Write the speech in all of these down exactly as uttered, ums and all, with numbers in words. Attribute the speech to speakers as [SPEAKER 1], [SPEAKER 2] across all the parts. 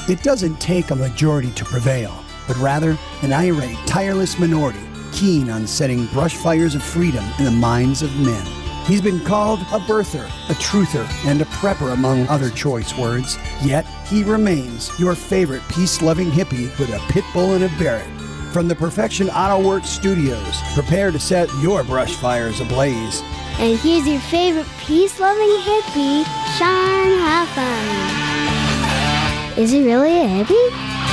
[SPEAKER 1] It doesn't take a majority to prevail, but rather an irate, tireless minority keen on setting brush fires of freedom in the minds of men. He's been called a birther, a truther, and a prepper, among other choice words, yet he remains your favorite peace-loving hippie with a pit bull and a Barrett. From the Perfection Auto Works studios, prepare to set your brush fires ablaze.
[SPEAKER 2] And here's your favorite peace-loving hippie, Sean Huffam. Is he really a hippie?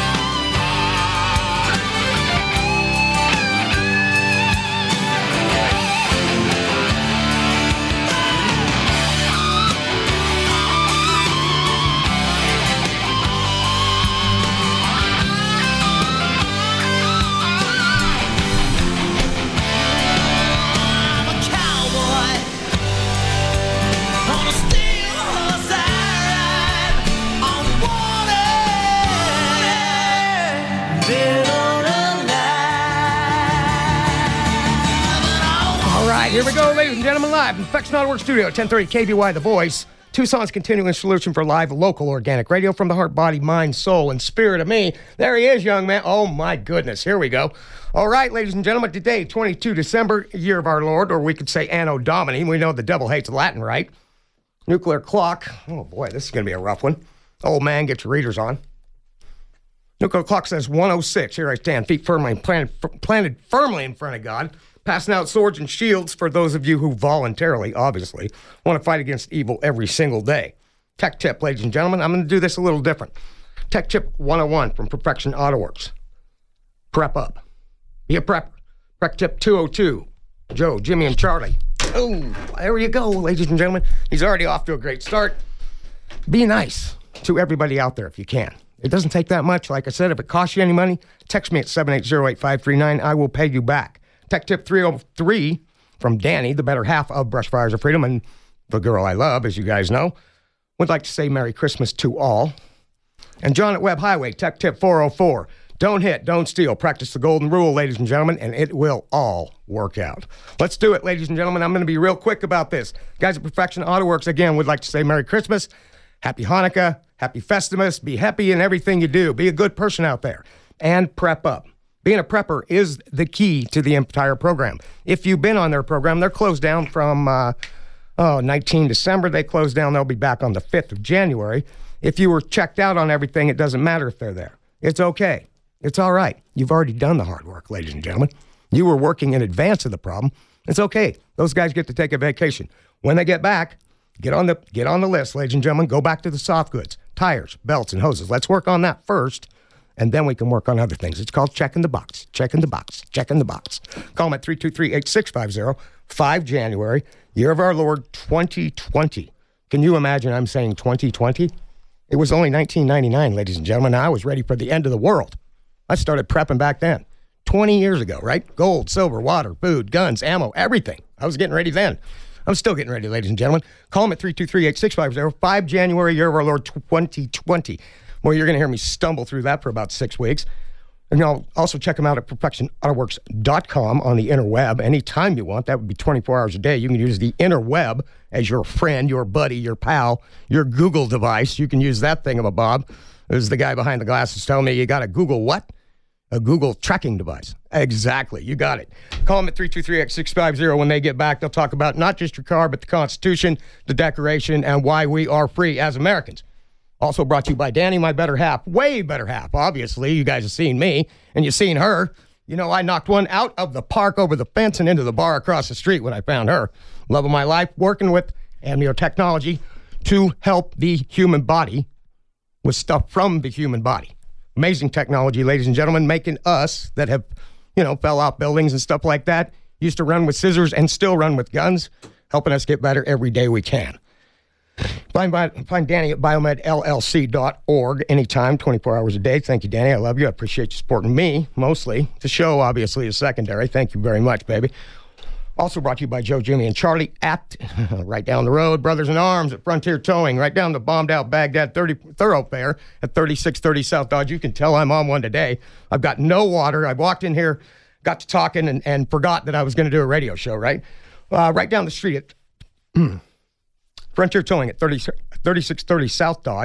[SPEAKER 3] Here we go, ladies and gentlemen, live in Perfection Auto Works Studio, ten thirty K B Y The Voice, Tucson's continuing solution for live local organic radio from the heart, body, mind, soul, and spirit of me. There he is, young man. Oh, my goodness. Here we go. All right, ladies and gentlemen, today, the twenty-second of December, year of our Lord, or we could say Anno Domini. We know the devil hates Latin, right? Nuclear clock. Oh, boy, this is going to be a rough one. Old man, get your readers on. Nuclear clock says one oh six. Here I stand, feet firmly planted, planted firmly in front of God. Passing out swords and shields for those of you who voluntarily, obviously, want to fight against evil every single day. Tech tip, ladies and gentlemen. I'm going to do this a little different. Tech tip one oh one from Perfection Auto Works. Prep up. Be a prepper. Prep tip two oh two. Joe, Jimmy, and Charlie. Oh, there you go, ladies and gentlemen. He's already off to a great start. Be nice to everybody out there if you can. It doesn't take that much. Like I said, if it costs you any money, text me at seven eight zero, eight five three nine. I will pay you back. Tech tip three oh three from Danny, the better half of Brush Fires of Freedom, and the girl I love, as you guys know, would like to say Merry Christmas to all. And John at Webb Highway, tech tip four oh four. Don't hit, don't steal. Practice the golden rule, ladies and gentlemen, and it will all work out. Let's do it, ladies and gentlemen. I'm going to be real quick about this. Guys at Perfection Auto Works, again, would like to say Merry Christmas, Happy Hanukkah, Happy Festivus. Be happy in everything you do. Be a good person out there, and prep up. Being a prepper is the key to the entire program. If you've been on their program, they're closed down from uh, oh, nineteenth of December. They closed down. They'll be back on the fifth of January. If you were checked out on everything, it doesn't matter if they're there. It's okay. It's all right. You've already done the hard work, ladies and gentlemen. You were working in advance of the problem. It's okay. Those guys get to take a vacation. When they get back, get on the get on the list, ladies and gentlemen. Go back to the soft goods, tires, belts, and hoses. Let's work on that first. And then we can work on other things. It's called checking the box, checking the box, checking the box. Call them at three two three, eight six five zero, five January, year of our Lord, twenty twenty. Can you imagine I'm saying twenty twenty? It was only nineteen ninety-nine, ladies and gentlemen. I was ready for the end of the world. I started prepping back then, twenty years ago, right? Gold, silver, water, food, guns, ammo, everything. I was getting ready then. I'm still getting ready, ladies and gentlemen. Call them at three two three, eight six five zero, five January, year of our Lord, twenty twenty. Well, you're going to hear me stumble through that for about six weeks. And you'll also check them out at perfection auto works dot com on the interweb anytime you want. That would be twenty-four hours a day. You can use the interweb as your friend, your buddy, your pal, your Google device. You can use that thingamabob. There's the guy behind the glasses telling me you got a Google what? A Google tracking device. Exactly. You got it. Call them at three two three, eight six five zero. When they get back, they'll talk about not just your car, but the Constitution, the Declaration, and why we are free as Americans. Also brought to you by Danny, my better half. Way better half, obviously. You guys have seen me, and you've seen her. You know, I knocked one out of the park over the fence and into the bar across the street when I found her. Love of my life, working with amnio technology to help the human body with stuff from the human body. Amazing technology, ladies and gentlemen, making us that have, you know, fell out buildings and stuff like that, used to run with scissors and still run with guns, helping us get better every day we can. Find, find Danny at biomed L L C dot org anytime, twenty-four hours a day. Thank you, Danny. I love you. I appreciate you supporting me, mostly. The show, obviously, is secondary. Thank you very much, baby. Also brought to you by Joe, Jimmy, and Charlie at, right down the road, Brothers in Arms at Frontier Towing, right down the bombed-out Baghdad thirty thoroughfare at thirty-six thirty South Dodge. You can tell I'm on one today. I've got no water. I walked in here, got to talking, and, and forgot that I was going to do a radio show, right? Uh, right down the street at Frontier Towing at thirty, thirty-six thirty South Dodge.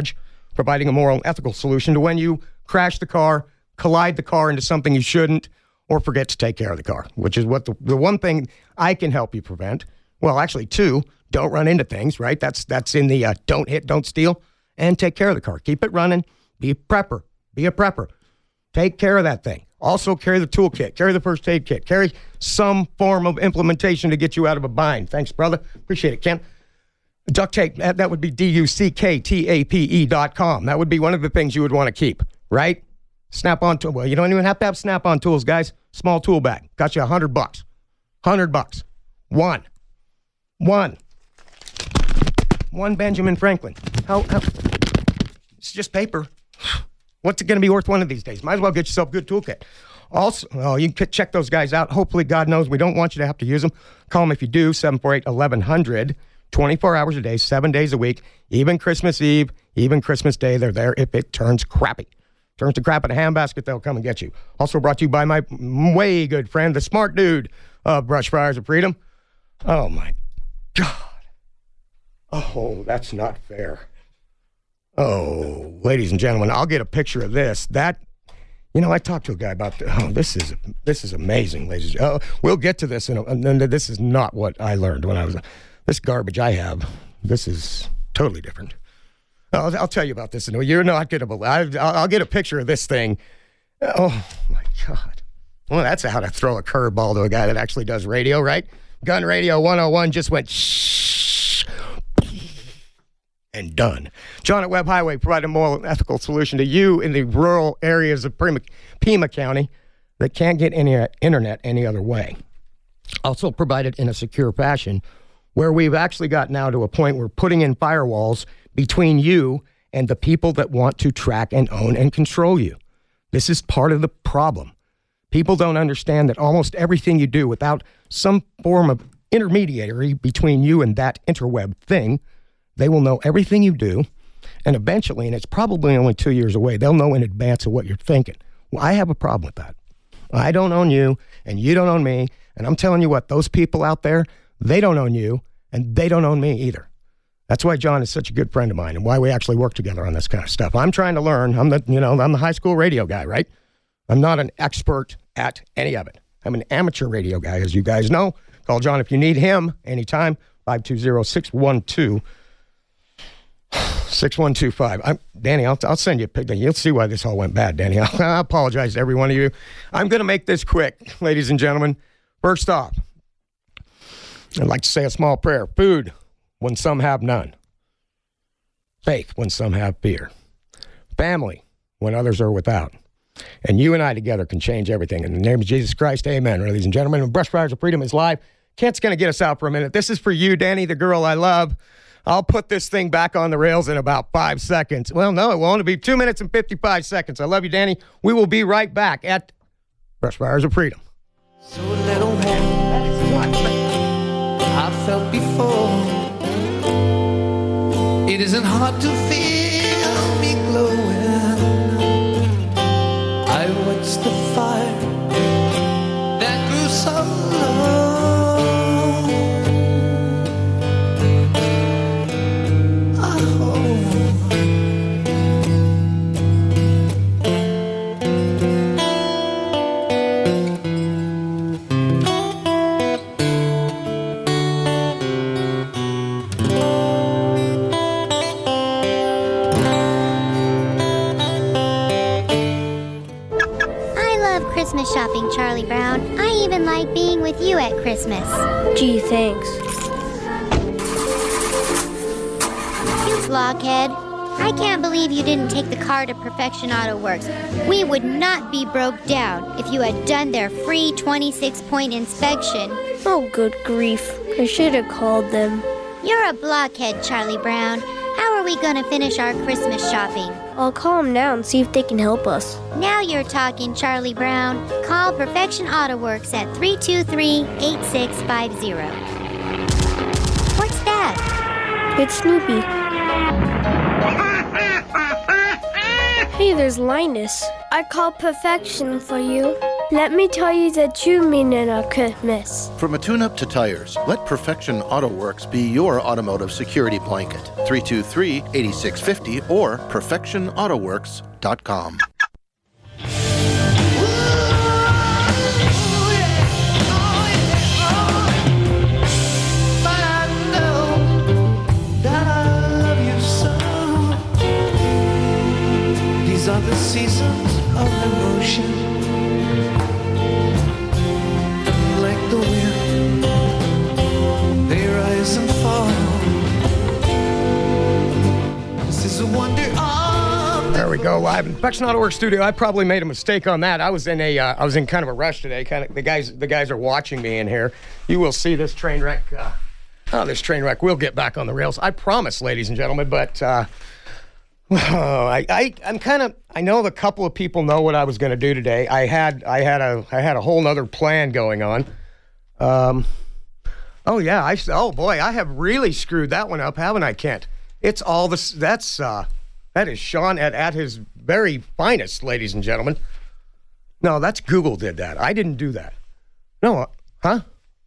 [SPEAKER 3] providing a moral and ethical solution to when you crash the car, collide the car into something you shouldn't, or forget to take care of the car, which is what the, the one thing I can help you prevent. Well, actually, two, don't run into things, right? That's that's in the uh, don't hit, don't steal, and take care of the car. Keep it running. Be a prepper. Be a prepper. Take care of that thing. Also, carry the toolkit. Carry the first aid kit. Carry some form of implementation to get you out of a bind. Thanks, brother. Appreciate it, Ken. Duct tape, that, that would be D U C K T A P E dot com. That would be one of the things you would want to keep, right? Snap-on tool. Well, you don't even have to have Snap-on tools, guys. Small tool bag. Got you a hundred bucks. Hundred bucks. One. One. One Benjamin Franklin. How, how? It's just paper. What's it going to be worth one of these days? Might as well get yourself a good toolkit. Also, well, you can check those guys out. Hopefully, God knows we don't want you to have to use them. Call them if you do, seven four eight, eleven hundred, twenty-four hours a day, seven days a week, even Christmas Eve, even Christmas Day. They're there if it turns crappy. Turns to crap in a handbasket, they'll come and get you. Also brought to you by my way good friend, the smart dude of Brush Fires of Freedom. Oh, my God. Oh, that's not fair. Oh, ladies and gentlemen, I'll get a picture of this. That, you know, I talked to a guy about, the, oh, this is this is amazing, ladies and gentlemen. Oh, we'll get to this, in a, and then this is not what I learned when I was, this garbage I have, this is totally different. I'll, I'll tell you about this. You're not going to believe. I'll, I'll get a picture of this thing. Oh, my God. Well, that's how to throw a curveball to a guy that actually does radio, right? Gun Radio one oh one just went shh and done. John at Webb Highway provided a moral and ethical solution to you in the rural areas of Pima, Pima County that can't get any internet any other way. Also provided in a secure fashion where we've actually got now to a point where putting in firewalls between you and the people that want to track and own and control you. This is part of the problem. People don't understand that almost everything you do without some form of intermediary between you and that interweb thing, they will know everything you do, and eventually, and it's probably only two years away, they'll know in advance of what you're thinking. Well, I have a problem with that. I don't own you, and you don't own me, and I'm telling you what, those people out there, they don't own you, and they don't own me either. That's why John is such a good friend of mine and why we actually work together on this kind of stuff. I'm trying to learn. I'm the, you know, I'm the high school radio guy, right? I'm not an expert at any of it. I'm an amateur radio guy, as you guys know. Call John if you need him anytime, five two zero, six one two, six one two five. I'm, Danny, I'll, I'll send you a picture. You'll see why this all went bad, Danny. I apologize to every one of you. I'm going to make this quick, ladies and gentlemen. First off, I'd like to say a small prayer. Food when some have none. Faith when some have fear. Family when others are without. And you and I together can change everything. In the name of Jesus Christ, amen, ladies and gentlemen. Brush Fires of Freedom is live. Kent's going to get us out for a minute. This is for you, Danny, the girl I love. I'll put this thing back on the rails in about five seconds. Well, no, it will only be two minutes and fifty-five seconds. I love you, Danny. We will be right back at Brush Fires of Freedom.
[SPEAKER 4] So little more I felt before. It isn't hard to feel me glowing. I watched the fire that grew so low. Oh.
[SPEAKER 2] Christmas shopping, Charlie Brown. I even like being with you at Christmas.
[SPEAKER 5] Gee, thanks.
[SPEAKER 2] You blockhead. I can't believe you didn't take the car to Perfection Auto Works. We would not be broke down if you had done their free twenty-six point inspection.
[SPEAKER 5] Oh, good grief. I should have called them.
[SPEAKER 2] You're a blockhead, Charlie Brown. How are we going to finish our Christmas shopping?
[SPEAKER 5] I'll call them now and see if they can help us.
[SPEAKER 2] Now you're talking, Charlie Brown. Call Perfection Auto Works at three two three, eight six five zero. What's that?
[SPEAKER 5] It's Snoopy. Hey, there's Linus.
[SPEAKER 6] I called Perfection for you.
[SPEAKER 5] Let me tell you the true meaning of Christmas.
[SPEAKER 6] From a tune-up to tires, let Perfection Auto Works be your automotive security blanket. three two three, eight six five zero or perfection auto works dot com.
[SPEAKER 4] These are the seasons of emotion. Like the wind, they rise and fall. This is a wonder of.
[SPEAKER 3] There we go, live in Perfection Auto Works studio. I probably made a mistake on that. I was in a, uh, I was in kind of a rush today. Kind of the guys, the guys are watching me in here. You will see this train wreck. Uh, oh, this train wreck will get back on the rails. I promise, ladies and gentlemen. But. Uh, Oh, I, I, I'm kind of. I know a couple of people know what I was going to do today. I had, I had a, I had a whole nother plan going on. Um, oh yeah, I. Oh boy, I have really screwed that one up, haven't I, Kent? It's all this. That's uh, that is Sean at at his very finest, ladies and gentlemen. No, that's Google did that. I didn't do that. No, uh, huh?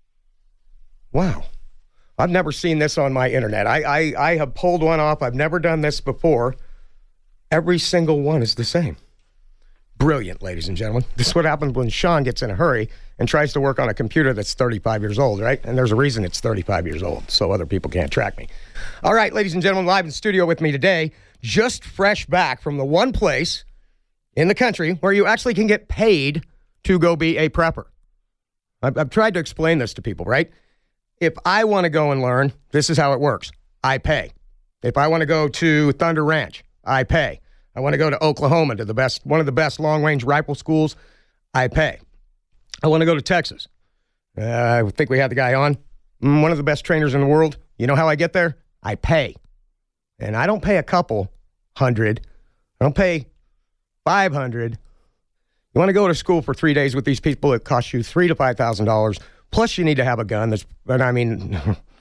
[SPEAKER 3] Wow, I've never seen this on my internet. I, I, I have pulled one off. I've never done this before. Every single one is the same. Brilliant, ladies and gentlemen. This is what happens when Sean gets in a hurry and tries to work on a computer that's thirty-five years old, right? And there's a reason it's thirty-five years old, so other people can't track me. All right, ladies and gentlemen, live in studio with me today, just fresh back from the one place in the country where you actually can get paid to go be a prepper. I've, I've tried to explain this to people, right? If I want to go and learn, this is how it works. I pay. If I want to go to Thunder Ranch, I pay. I want to go to Oklahoma to the best, one of the best long-range rifle schools, I pay. I want to go to Texas. Uh, I think we had the guy on. Mm, one of the best trainers in the world. You know how I get there? I pay. And I don't pay a couple hundred. I don't pay five hundred. You want to go to school for three days with these people, it costs you three to five thousand dollars. Plus, you need to have a gun. That's, and I mean,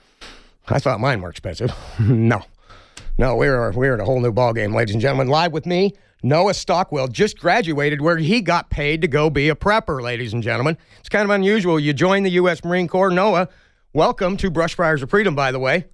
[SPEAKER 3] I thought mine were expensive. No. No, we're we're at a whole new ballgame, ladies and gentlemen. Live with me, Noah Stockwell, just graduated where he got paid to go be a prepper, ladies and gentlemen. It's kind of unusual. You join the U S Marine Corps. Noah, welcome to Brush Fires of Freedom, by the way.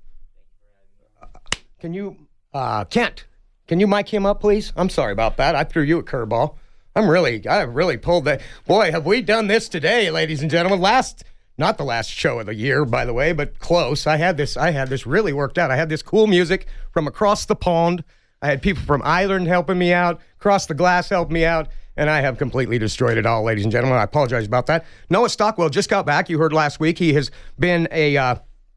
[SPEAKER 3] Uh, can you, uh, Kent, can you mic him up, please? I'm sorry about that. I threw you a curveball. I'm really, I really pulled that. Boy, have we done this today, ladies and gentlemen. Last... Not the last show of the year, by the way, but close. I had this I had this really worked out. I had this cool music from across the pond. I had people from Ireland helping me out, across the glass helping me out, and I have completely destroyed it all, ladies and gentlemen. I apologize about that. Noah Stockwell just got back. You heard last week. He has been a, uh,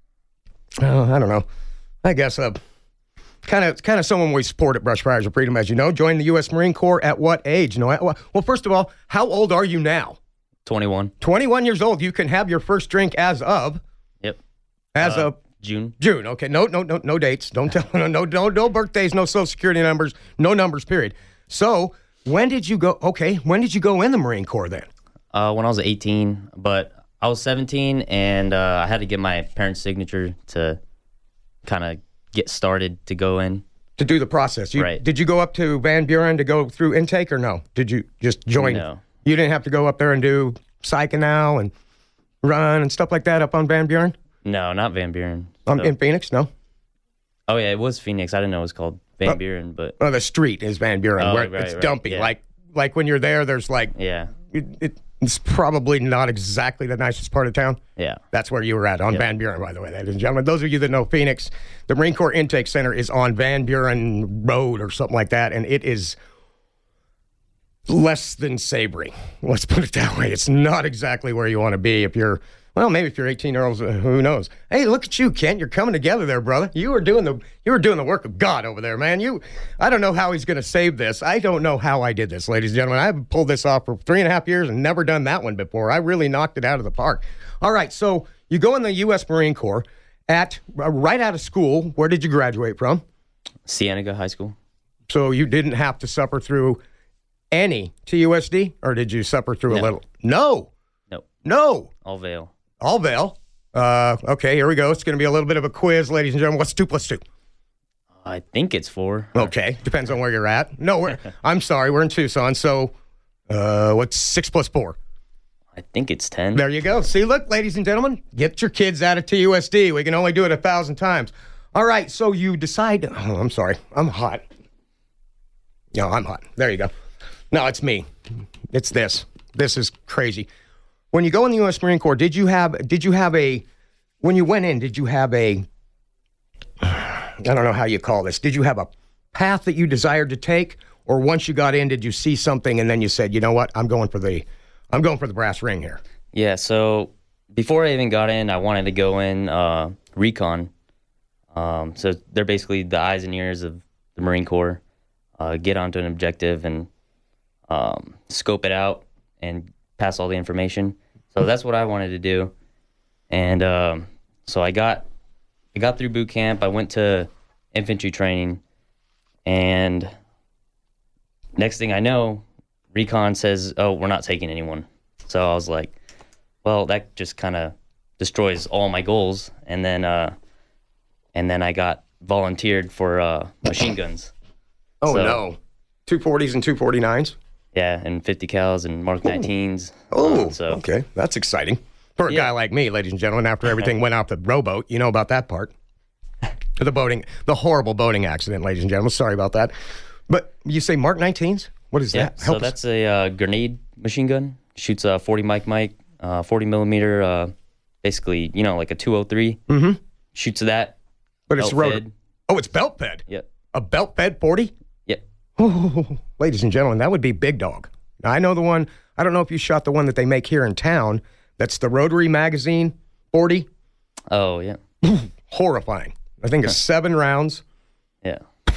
[SPEAKER 3] uh, I don't know, I guess a kind of kind of someone we support at Brush Fires of Freedom, as you know. Joined the U S Marine Corps at what age, Noah? Well, first of all, how old are you now?
[SPEAKER 7] twenty-one.
[SPEAKER 3] twenty-one years old. You can have your first drink as of.
[SPEAKER 7] Yep.
[SPEAKER 3] As
[SPEAKER 7] uh,
[SPEAKER 3] of
[SPEAKER 7] June.
[SPEAKER 3] June. Okay. No, no, no, no dates. Don't tell. No, no, no, no birthdays. No social security numbers. No numbers. Period. So, when did you go? Okay. When did you go in the Marine Corps then?
[SPEAKER 7] Uh, when I was eighteen, but I was seventeen, and uh, I had to get my parents' signature to kind of get started to go in.
[SPEAKER 3] To do the process. You,
[SPEAKER 7] right.
[SPEAKER 3] Did you go up to Van Buren to go through intake or no? Did you just join?
[SPEAKER 7] No.
[SPEAKER 3] You didn't have to go up there and do psych now and run and stuff like that up on Van Buren?
[SPEAKER 7] No, not Van Buren.
[SPEAKER 3] Um,
[SPEAKER 7] So-
[SPEAKER 3] in Phoenix? No?
[SPEAKER 7] Oh, yeah, it was Phoenix. I didn't know it was called Van
[SPEAKER 3] Oh.
[SPEAKER 7] Buren, but
[SPEAKER 3] Oh, the street is Van Buren.
[SPEAKER 7] Oh,
[SPEAKER 3] where
[SPEAKER 7] right,
[SPEAKER 3] it's
[SPEAKER 7] right,
[SPEAKER 3] dumpy.
[SPEAKER 7] yeah.
[SPEAKER 3] Like, like when you're there, there's like,
[SPEAKER 7] yeah,
[SPEAKER 3] it, it, it's probably not exactly the nicest part of town.
[SPEAKER 7] yeah.
[SPEAKER 3] That's where you were at, on
[SPEAKER 7] Yep.
[SPEAKER 3] Van Buren, by the way, ladies and gentlemen. Those of you that know Phoenix, the Marine Corps Intake Center is on Van Buren Road or something like that, and it is less than savory. Let's put it that way. It's not exactly where you want to be if you're, well, maybe if you're eighteen year olds, uh, who knows? Hey, look at you, Kent. You're coming together there, brother. You were doing the you were doing the work of God over there, man. You, I don't know how he's going to save this. I don't know how I did this, ladies and gentlemen. I've pulled this off for three and a half years and never done that one before. I really knocked it out of the park. All right, so you go in the U S Marine Corps at uh, right out of school. Where did you graduate from?
[SPEAKER 7] Cienega High School.
[SPEAKER 3] So you didn't have to suffer through any T U S D, or did you suffer through a
[SPEAKER 7] No.
[SPEAKER 3] little? No.
[SPEAKER 7] Nope.
[SPEAKER 3] No.
[SPEAKER 7] All Vale.
[SPEAKER 3] All Vale. Uh, okay, here we go. It's going to be a little bit of a quiz, ladies and gentlemen. What's two plus two?
[SPEAKER 7] I think it's four.
[SPEAKER 3] Okay, depends on where you're at. No, we're, I'm sorry, we're in Tucson. So, uh, what's six plus four?
[SPEAKER 7] I think it's ten.
[SPEAKER 3] There you go. See, look, ladies and gentlemen, get your kids out of T U S D. We can only do it a thousand times. All right, so you decide. Oh, I'm sorry. I'm hot. No, I'm hot. There you go. No, it's me. It's this. This is crazy. When you go in the U S Marine Corps, did you have did you have a when you went in, did you have a I don't know how you call this. Did you have a path that you desired to take, or once you got in, did you see something and then you said, "You know what? I'm going for the I'm going for the brass ring here."
[SPEAKER 7] Yeah, so before I even got in, I wanted to go in uh, recon. Um, so they're basically the eyes and ears of the Marine Corps. Uh, get onto an objective and um, scope it out and pass all the information. So that's what I wanted to do. And um, so I got I got through boot camp. I went to infantry training, and next thing I know, recon says, "Oh, we're not taking anyone." So I was like, "Well, that just kind of destroys all my goals." And then uh, and then I got volunteered for uh, machine guns.
[SPEAKER 3] Oh,
[SPEAKER 7] So-
[SPEAKER 3] no. two forties and two forty-nines?
[SPEAKER 7] Yeah, and fifty cals and Mark nineteens.
[SPEAKER 3] Oh,
[SPEAKER 7] Uh, so
[SPEAKER 3] okay. That's exciting. For a
[SPEAKER 7] Yeah.
[SPEAKER 3] guy like me, ladies and gentlemen, after everything went off the rowboat, you know about that part. The boating, the horrible boating accident, ladies and gentlemen. Sorry about that. But you say Mark nineteens? What is
[SPEAKER 7] yeah,
[SPEAKER 3] that?
[SPEAKER 7] so
[SPEAKER 3] Help us.
[SPEAKER 7] that's a uh, grenade machine gun. Shoots a forty mic mic, uh, forty millimeter. Uh, basically, you know, like a two oh three.
[SPEAKER 3] Mm-hmm.
[SPEAKER 7] Shoots that.
[SPEAKER 3] But it's
[SPEAKER 7] belt
[SPEAKER 3] rotor.
[SPEAKER 7] fed.
[SPEAKER 3] Oh, it's belt fed.
[SPEAKER 7] Yep.
[SPEAKER 3] A belt fed forty?
[SPEAKER 7] Yep.
[SPEAKER 3] Oh, ladies and gentlemen, that would be big dog. Now, I know the one, I don't know if you shot the one that they make here in town. That's the Rotary Magazine forty.
[SPEAKER 7] Oh yeah.
[SPEAKER 3] Horrifying. I think it's seven rounds.
[SPEAKER 7] Yeah.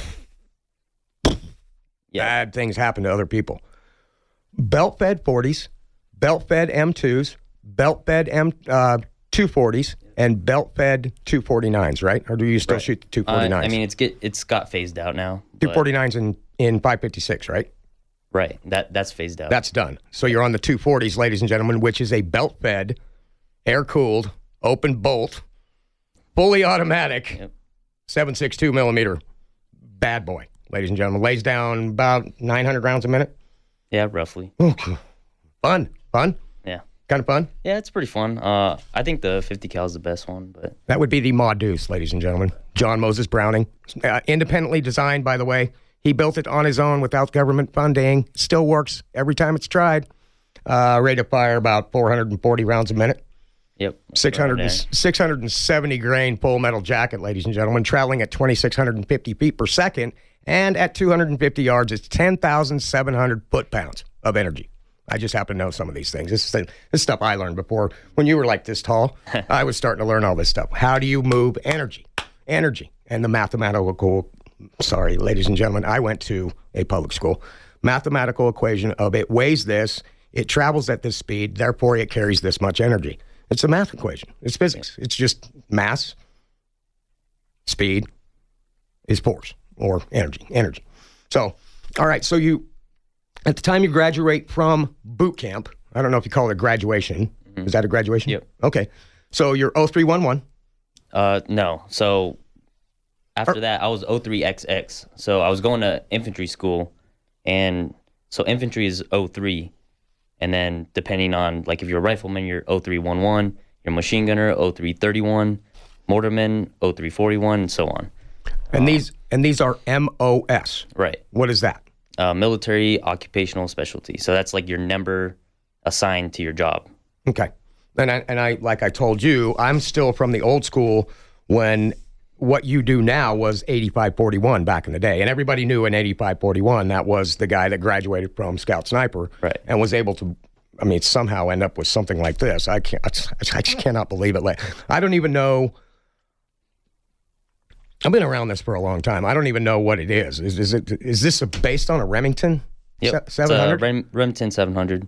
[SPEAKER 7] Yeah.
[SPEAKER 3] Bad things happen to other people. Belt fed forties, belt fed M twos, belt fed M uh, two forties, and belt fed two forty-nines, right? Or do you still
[SPEAKER 7] Right.
[SPEAKER 3] shoot the two
[SPEAKER 7] Uh,
[SPEAKER 3] forty-nines?
[SPEAKER 7] I mean, it's get it's got phased out now.
[SPEAKER 3] two
[SPEAKER 7] but-
[SPEAKER 3] forty-nines in, in five fifty-six, right?
[SPEAKER 7] Right. That that's phased out.
[SPEAKER 3] That's done. So you're on the two forties, ladies and gentlemen, which is a belt fed, air cooled, open bolt, fully automatic,
[SPEAKER 7] Yep.
[SPEAKER 3] seven six two millimeter bad boy, ladies and gentlemen. Lays down about nine hundred rounds a minute.
[SPEAKER 7] yeah, roughly.
[SPEAKER 3] Fun, fun,
[SPEAKER 7] Yeah.
[SPEAKER 3] kind of fun.
[SPEAKER 7] Yeah, it's pretty fun. Uh, I think the fifty cal is the best one, but
[SPEAKER 3] That would be the Maud Deuce, ladies and gentlemen. John Moses Browning. Uh, independently designed, by the way. He built it on his own without government funding. Still works every time it's tried. Uh, rate of fire about four hundred forty rounds a minute.
[SPEAKER 7] yep.
[SPEAKER 3] six hundred, and, six hundred seventy grain full metal jacket, ladies and gentlemen, traveling at twenty-six hundred fifty feet per second. And at two hundred fifty yards, it's ten thousand seven hundred foot-pounds of energy. I just happen to know some of these things. This is this stuff I learned before. When you were like this tall, I was starting to learn all this stuff. How do you move energy? Energy. And the mathematical, sorry, ladies and gentlemen, I went to a public school. Mathematical equation of it weighs this, it travels at this speed, therefore it carries this much energy. It's a math equation. It's physics. It's just mass, speed is force or energy. Energy. So, all right, so you, at the time you graduate from boot camp, I don't know if you call it a graduation. Mm-hmm. Is that a graduation?
[SPEAKER 7] Yep.
[SPEAKER 3] Okay. So you're oh three one one.
[SPEAKER 7] Uh, no. So after that, I was oh three X X. So I was going to infantry school, and so infantry is oh three, and then depending on like if you're a rifleman, you're oh three one one. You're a machine gunner, oh three thirty-one. Mortarman, oh three forty-one, and so on.
[SPEAKER 3] And um, these and these are M O S.
[SPEAKER 7] Right.
[SPEAKER 3] What is that?
[SPEAKER 7] Uh, military occupational specialty. So that's like your number assigned to your job.
[SPEAKER 3] Okay. And I, and I, like I told you, I'm still from the old school when what you do now was eighty-five forty-one back in the day. And everybody knew in eighty-five forty-one, that was the guy that graduated from Scout Sniper
[SPEAKER 7] right.
[SPEAKER 3] and was able to, I mean, somehow end up with something like this. I can't, I just cannot believe it. Like, I don't even know. I've been around this for a long time. I don't even know what it is. Is, is it, is this a, based on a Remington
[SPEAKER 7] yep.
[SPEAKER 3] seven hundred?
[SPEAKER 7] It's a Rem, Remington seven hundred.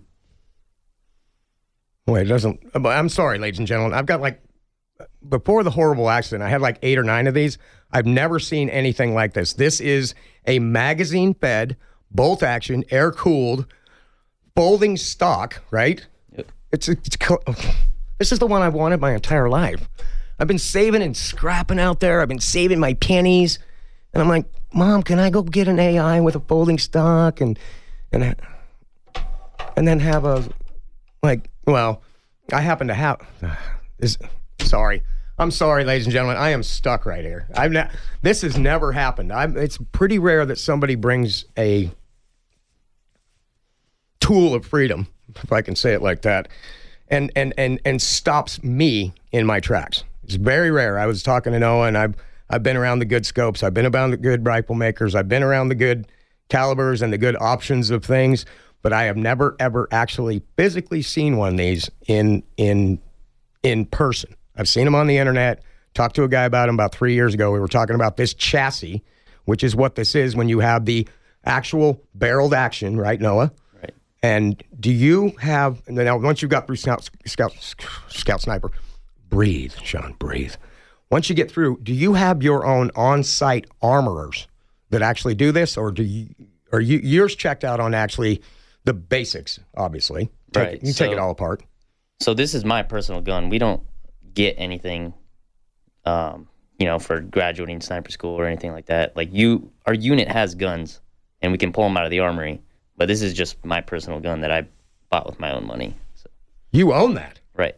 [SPEAKER 3] Wait, it doesn't. I'm sorry, ladies and gentlemen. I've got like, before the horrible accident, I had like eight or nine of these. I've never seen anything like this. This is a magazine-fed, bolt-action, air-cooled, folding stock, right?
[SPEAKER 7] Yep.
[SPEAKER 3] It's, it's This is the one I've wanted my entire life. I've been saving and scrapping out there. I've been saving my pennies. And I'm like, Mom, can I go get an A I with a folding stock and and and then have a... like, well, I happen to have this. Sorry. I'm sorry, ladies and gentlemen. I am stuck right here. I've not, this has never happened. I'm, it's pretty rare that somebody brings a tool of freedom, if I can say it like that, and and and and stops me in my tracks. It's very rare. I was talking to Noah, and I've I've been around the good scopes. I've been around the good rifle makers. I've been around the good calibers and the good options of things, but I have never ever actually physically seen one of these in in in person. I've seen them on the internet. Talked to a guy about them about three years ago. We were talking about this chassis, which is what this is when you have the actual barreled action, right, Noah?
[SPEAKER 7] Right.
[SPEAKER 3] And do you have, now once you've got through Scout, Scout, Scout Sniper, breathe, Sean, breathe. Once you get through, do you have your own on-site armorers that actually do this, or do you, are you, yours checked out on actually the basics, obviously? Take
[SPEAKER 7] Right.
[SPEAKER 3] It, you
[SPEAKER 7] so,
[SPEAKER 3] take it all apart.
[SPEAKER 7] So this is my personal gun. We don't get anything, um, you know, for graduating sniper school or anything like that. Like you, our unit has guns, and we can pull them out of the armory. But this is just my personal gun that I bought with my own money. So.
[SPEAKER 3] You own that?
[SPEAKER 7] Right.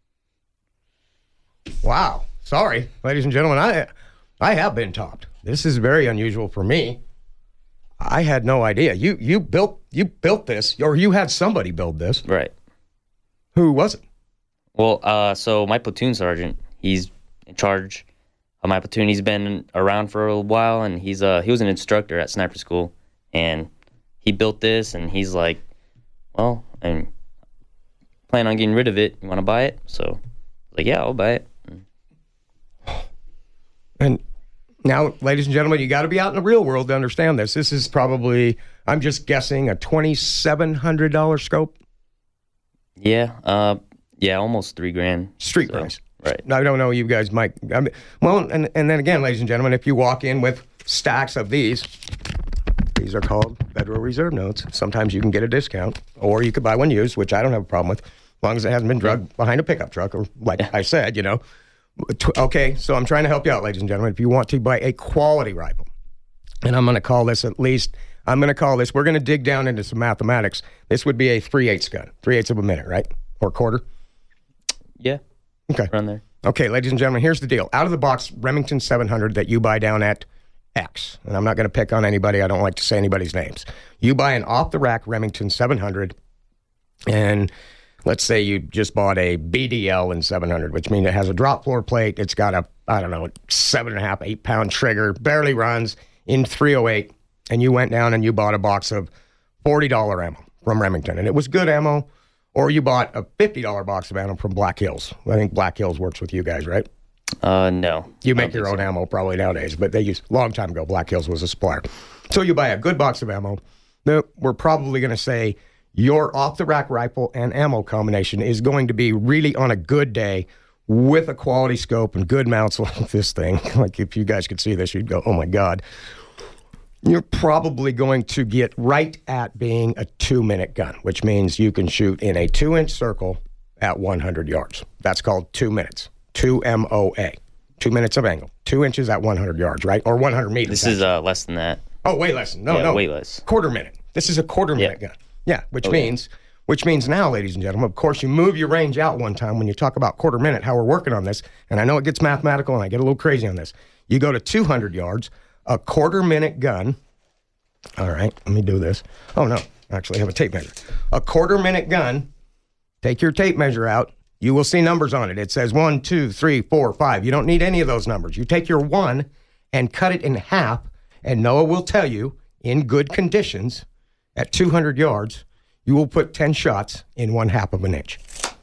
[SPEAKER 3] Wow. Sorry, ladies and gentlemen. I I have been topped. This is very unusual for me. I had no idea. You you built you built this, or you had somebody build this.
[SPEAKER 7] Right.
[SPEAKER 3] Who was it?
[SPEAKER 7] Well, uh, so my platoon sergeant, he's in charge of my platoon. He's been around for a while, and he's uh he was an instructor at sniper school, and he built this, and he's like, well, I'm planning on getting rid of it. You want to buy it? So I was like, yeah, I'll buy it.
[SPEAKER 3] And now, ladies and gentlemen, you got to be out in the real world to understand this. This is probably, I'm just guessing, a twenty-seven hundred dollars scope.
[SPEAKER 7] Yeah, uh, yeah, almost three grand.
[SPEAKER 3] Street
[SPEAKER 7] so,
[SPEAKER 3] price.
[SPEAKER 7] Right.
[SPEAKER 3] I don't know, you guys might, I mean, well, and, and then again, ladies and gentlemen, if you walk in with stacks of these, these are called Federal Reserve notes. Sometimes you can get a discount, or you could buy one used, which I don't have a problem with, as long as it hasn't been drugged behind a pickup truck, or like
[SPEAKER 7] Yeah.
[SPEAKER 3] I said, you know. Okay, so I'm trying to help you out, ladies and gentlemen. If you want to buy a quality rifle, and I'm going to call this at least, I'm going to call this, we're going to dig down into some mathematics. This would be a three-eighths gun, three-eighths of a minute, right? Or quarter?
[SPEAKER 7] Yeah.
[SPEAKER 3] Okay.
[SPEAKER 7] Around there.
[SPEAKER 3] Okay, ladies and gentlemen, here's the deal. Out of the box, Remington seven hundred that you buy down at X, and I'm not going to pick on anybody. I don't like to say anybody's names. You buy an off-the-rack Remington seven hundred, and let's say you just bought a B D L in seven hundred, which means it has a drop floor plate. It's got a, I don't know, seven and a half, eight pound trigger, barely runs in three oh eight. And you went down and you bought a box of forty dollars ammo from Remington. And it was good ammo. Or you bought a fifty dollars box of ammo from Black Hills. I think Black Hills works with you guys, right?
[SPEAKER 7] Uh, no.
[SPEAKER 3] You
[SPEAKER 7] I
[SPEAKER 3] make
[SPEAKER 7] don't
[SPEAKER 3] your
[SPEAKER 7] think
[SPEAKER 3] own
[SPEAKER 7] so.
[SPEAKER 3] ammo probably nowadays, but they used, a long time ago, Black Hills was a supplier. So you buy a good box of ammo. Now, we're probably going to say your off-the-rack rifle and ammo combination is going to be really on a good day with a quality scope and good mounts like this thing. Like if you guys could see this, you'd go, oh my God. You're probably going to get right at being a two-minute gun, which means you can shoot in a two-inch circle at one hundred yards. That's called two minutes. Two M O A. Two minutes of angle. Two inches at one hundred yards, right? Or one hundred meters.
[SPEAKER 7] This is uh, less than that.
[SPEAKER 3] Oh, way less. No,
[SPEAKER 7] yeah,
[SPEAKER 3] no.
[SPEAKER 7] way less.
[SPEAKER 3] Quarter minute. This is a quarter minute
[SPEAKER 7] Yeah.
[SPEAKER 3] gun. Yeah, which
[SPEAKER 7] Oh,
[SPEAKER 3] means which means now, ladies and gentlemen, of course, you move your range out one time when you talk about quarter minute, how we're working on this, and I know it gets mathematical and I get a little crazy on this. You go to two hundred yards, a quarter minute gun. All right, let me do this. Oh, no, I actually have a tape measure. A quarter minute gun, take your tape measure out. You will see numbers on it. It says one, two, three, four, five. You don't need any of those numbers. You take your one and cut it in half, and Noah will tell you, in good conditions, at two hundred yards, you will put ten shots in one half of an inch.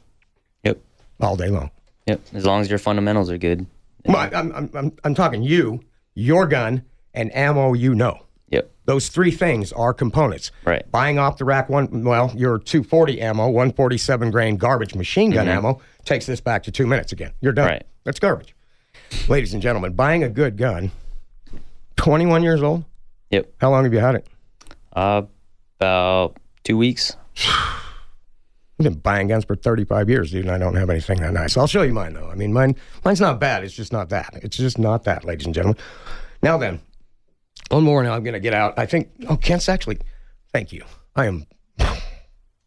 [SPEAKER 7] Yep.
[SPEAKER 3] All day long.
[SPEAKER 7] Yep. As long as your fundamentals are good.
[SPEAKER 3] Well, I'm, I'm, I'm, I'm talking you, your gun, and ammo you know.
[SPEAKER 7] Yep.
[SPEAKER 3] Those three things are components.
[SPEAKER 7] Right.
[SPEAKER 3] Buying off the rack one, well, your two forty ammo, one forty-seven grain garbage machine gun
[SPEAKER 7] Mm-hmm.
[SPEAKER 3] ammo takes this back to two minutes again. You're done.
[SPEAKER 7] Right.
[SPEAKER 3] That's garbage. Ladies and gentlemen, buying a good gun, twenty-one years old?
[SPEAKER 7] Yep.
[SPEAKER 3] How long have you had it?
[SPEAKER 7] Uh, about two weeks.
[SPEAKER 3] I've been buying guns for thirty-five years, dude, and I don't have anything that nice. I'll show you mine, though. I mean, mine, mine's not bad. It's just not that. It's just not that, ladies and gentlemen. Now then, one more, and I'm going to get out. I think, oh, Kent's actually, thank you. I am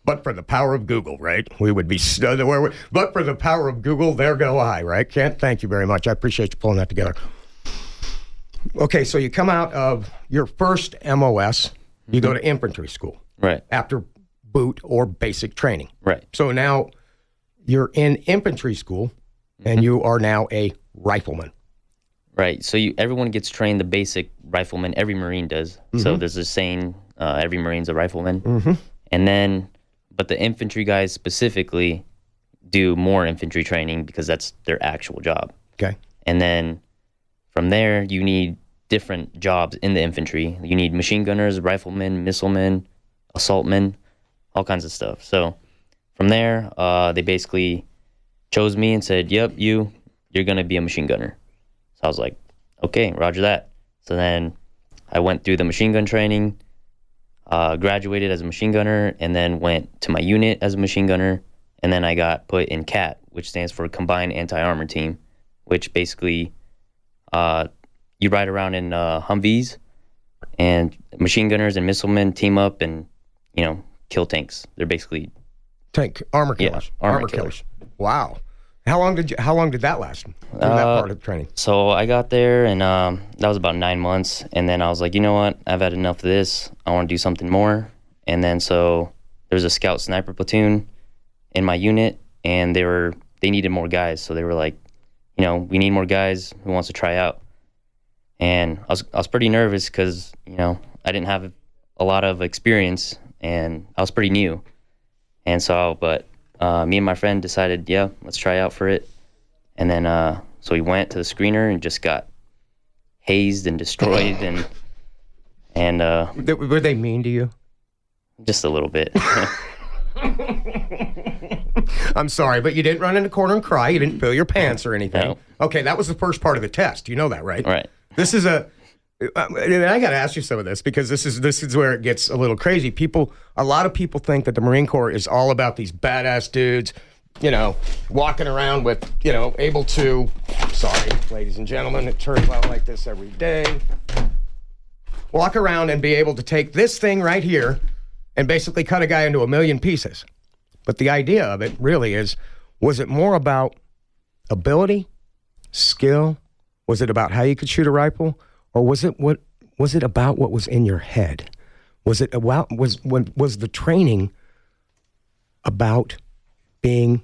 [SPEAKER 3] But for the power of Google, right? We would be, st- where we, but for the power of Google, there go I, right? Kent, thank you very much. I appreciate you pulling that together. Okay, so you come out of your first M O S, you mm-hmm. go to infantry school.
[SPEAKER 7] Right.
[SPEAKER 3] After boot or basic training.
[SPEAKER 7] Right.
[SPEAKER 3] So now you're in infantry school, mm-hmm. and you are now a rifleman.
[SPEAKER 7] Right. So you, everyone gets trained the basic rifleman. Every Marine does. Mm-hmm. So there's this saying, uh, every Marine's a rifleman.
[SPEAKER 3] Mm-hmm.
[SPEAKER 7] And then, but the infantry guys specifically do more infantry training because that's their actual job.
[SPEAKER 3] Okay.
[SPEAKER 7] And then from there, you need different jobs in the infantry. You need machine gunners, riflemen, missilemen, assaultmen, all kinds of stuff. So from there, uh, they basically chose me and said, yep, you, you're going to be a machine gunner. So I was like, okay, roger that. So then I went through the machine gun training, uh, graduated as a machine gunner, and then went to my unit as a machine gunner. And then I got put in C A T, which stands for Combined Anti-Armor Team, which basically uh, you ride around in uh, Humvees, and machine gunners and missilemen team up and, you know, kill tanks. They're basically
[SPEAKER 3] tank armor killers.
[SPEAKER 7] Yeah, armor, armor killers.
[SPEAKER 3] killers. Wow. How long did you? How long did that last? Through uh, that part of the training.
[SPEAKER 7] So I got there, and um, that was about nine months. And then I was like, you know what? I've had enough of this. I want to do something more. And then so there was a scout sniper platoon in my unit, and they were they needed more guys. So they were like, you know, we need more guys. Who wants to try out? And I was I was pretty nervous because you know I didn't have a lot of experience, and I was pretty new. And so, but. Uh, me and my friend decided, yeah, let's try out for it. And then, uh, so we went to the screener and just got hazed and destroyed. and and uh,
[SPEAKER 3] Were they mean to you?
[SPEAKER 7] Just a little bit.
[SPEAKER 3] I'm sorry, but you didn't run in the corner and cry. You didn't fill your pants or anything.
[SPEAKER 7] No.
[SPEAKER 3] Okay, that was the first part of the test. You know that, right?
[SPEAKER 7] Right.
[SPEAKER 3] This is a... I got to ask you some of this because this is this is where it gets a little crazy. People, a lot of people think that the Marine Corps is all about these badass dudes, you know, walking around with, you know, able to. Sorry, ladies and gentlemen, it turns out like this every day. Walk around and be able to take this thing right here and basically cut a guy into a million pieces. But the idea of it really is, was it more about ability, skill? Was it about how you could shoot a rifle? Or was it what was it about what was in your head? Was it about was when was the training about being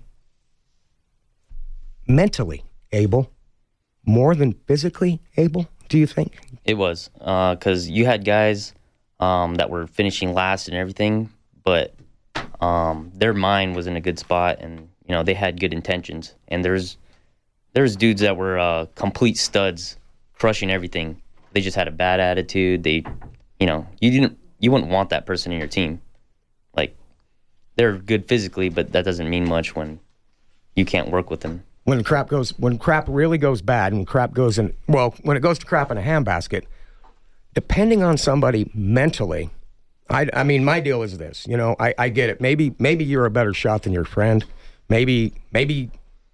[SPEAKER 3] mentally able more than physically able, do you think?
[SPEAKER 7] It was, because uh, you had guys um, that were finishing last and everything, but um, their mind was in a good spot, and you know they had good intentions. And there's there's dudes that were uh, complete studs, crushing everything. They just had a bad attitude. They, you know, you didn't, you wouldn't want that person in your team. Like, they're good physically, but that doesn't mean much when you can't work with them.
[SPEAKER 3] When crap goes, when crap really goes bad, and crap goes in, well, when it goes to crap in a handbasket, depending on somebody mentally, I, I mean, my deal is this. You know, I, I get it. Maybe, maybe you're a better shot than your friend. Maybe, maybe,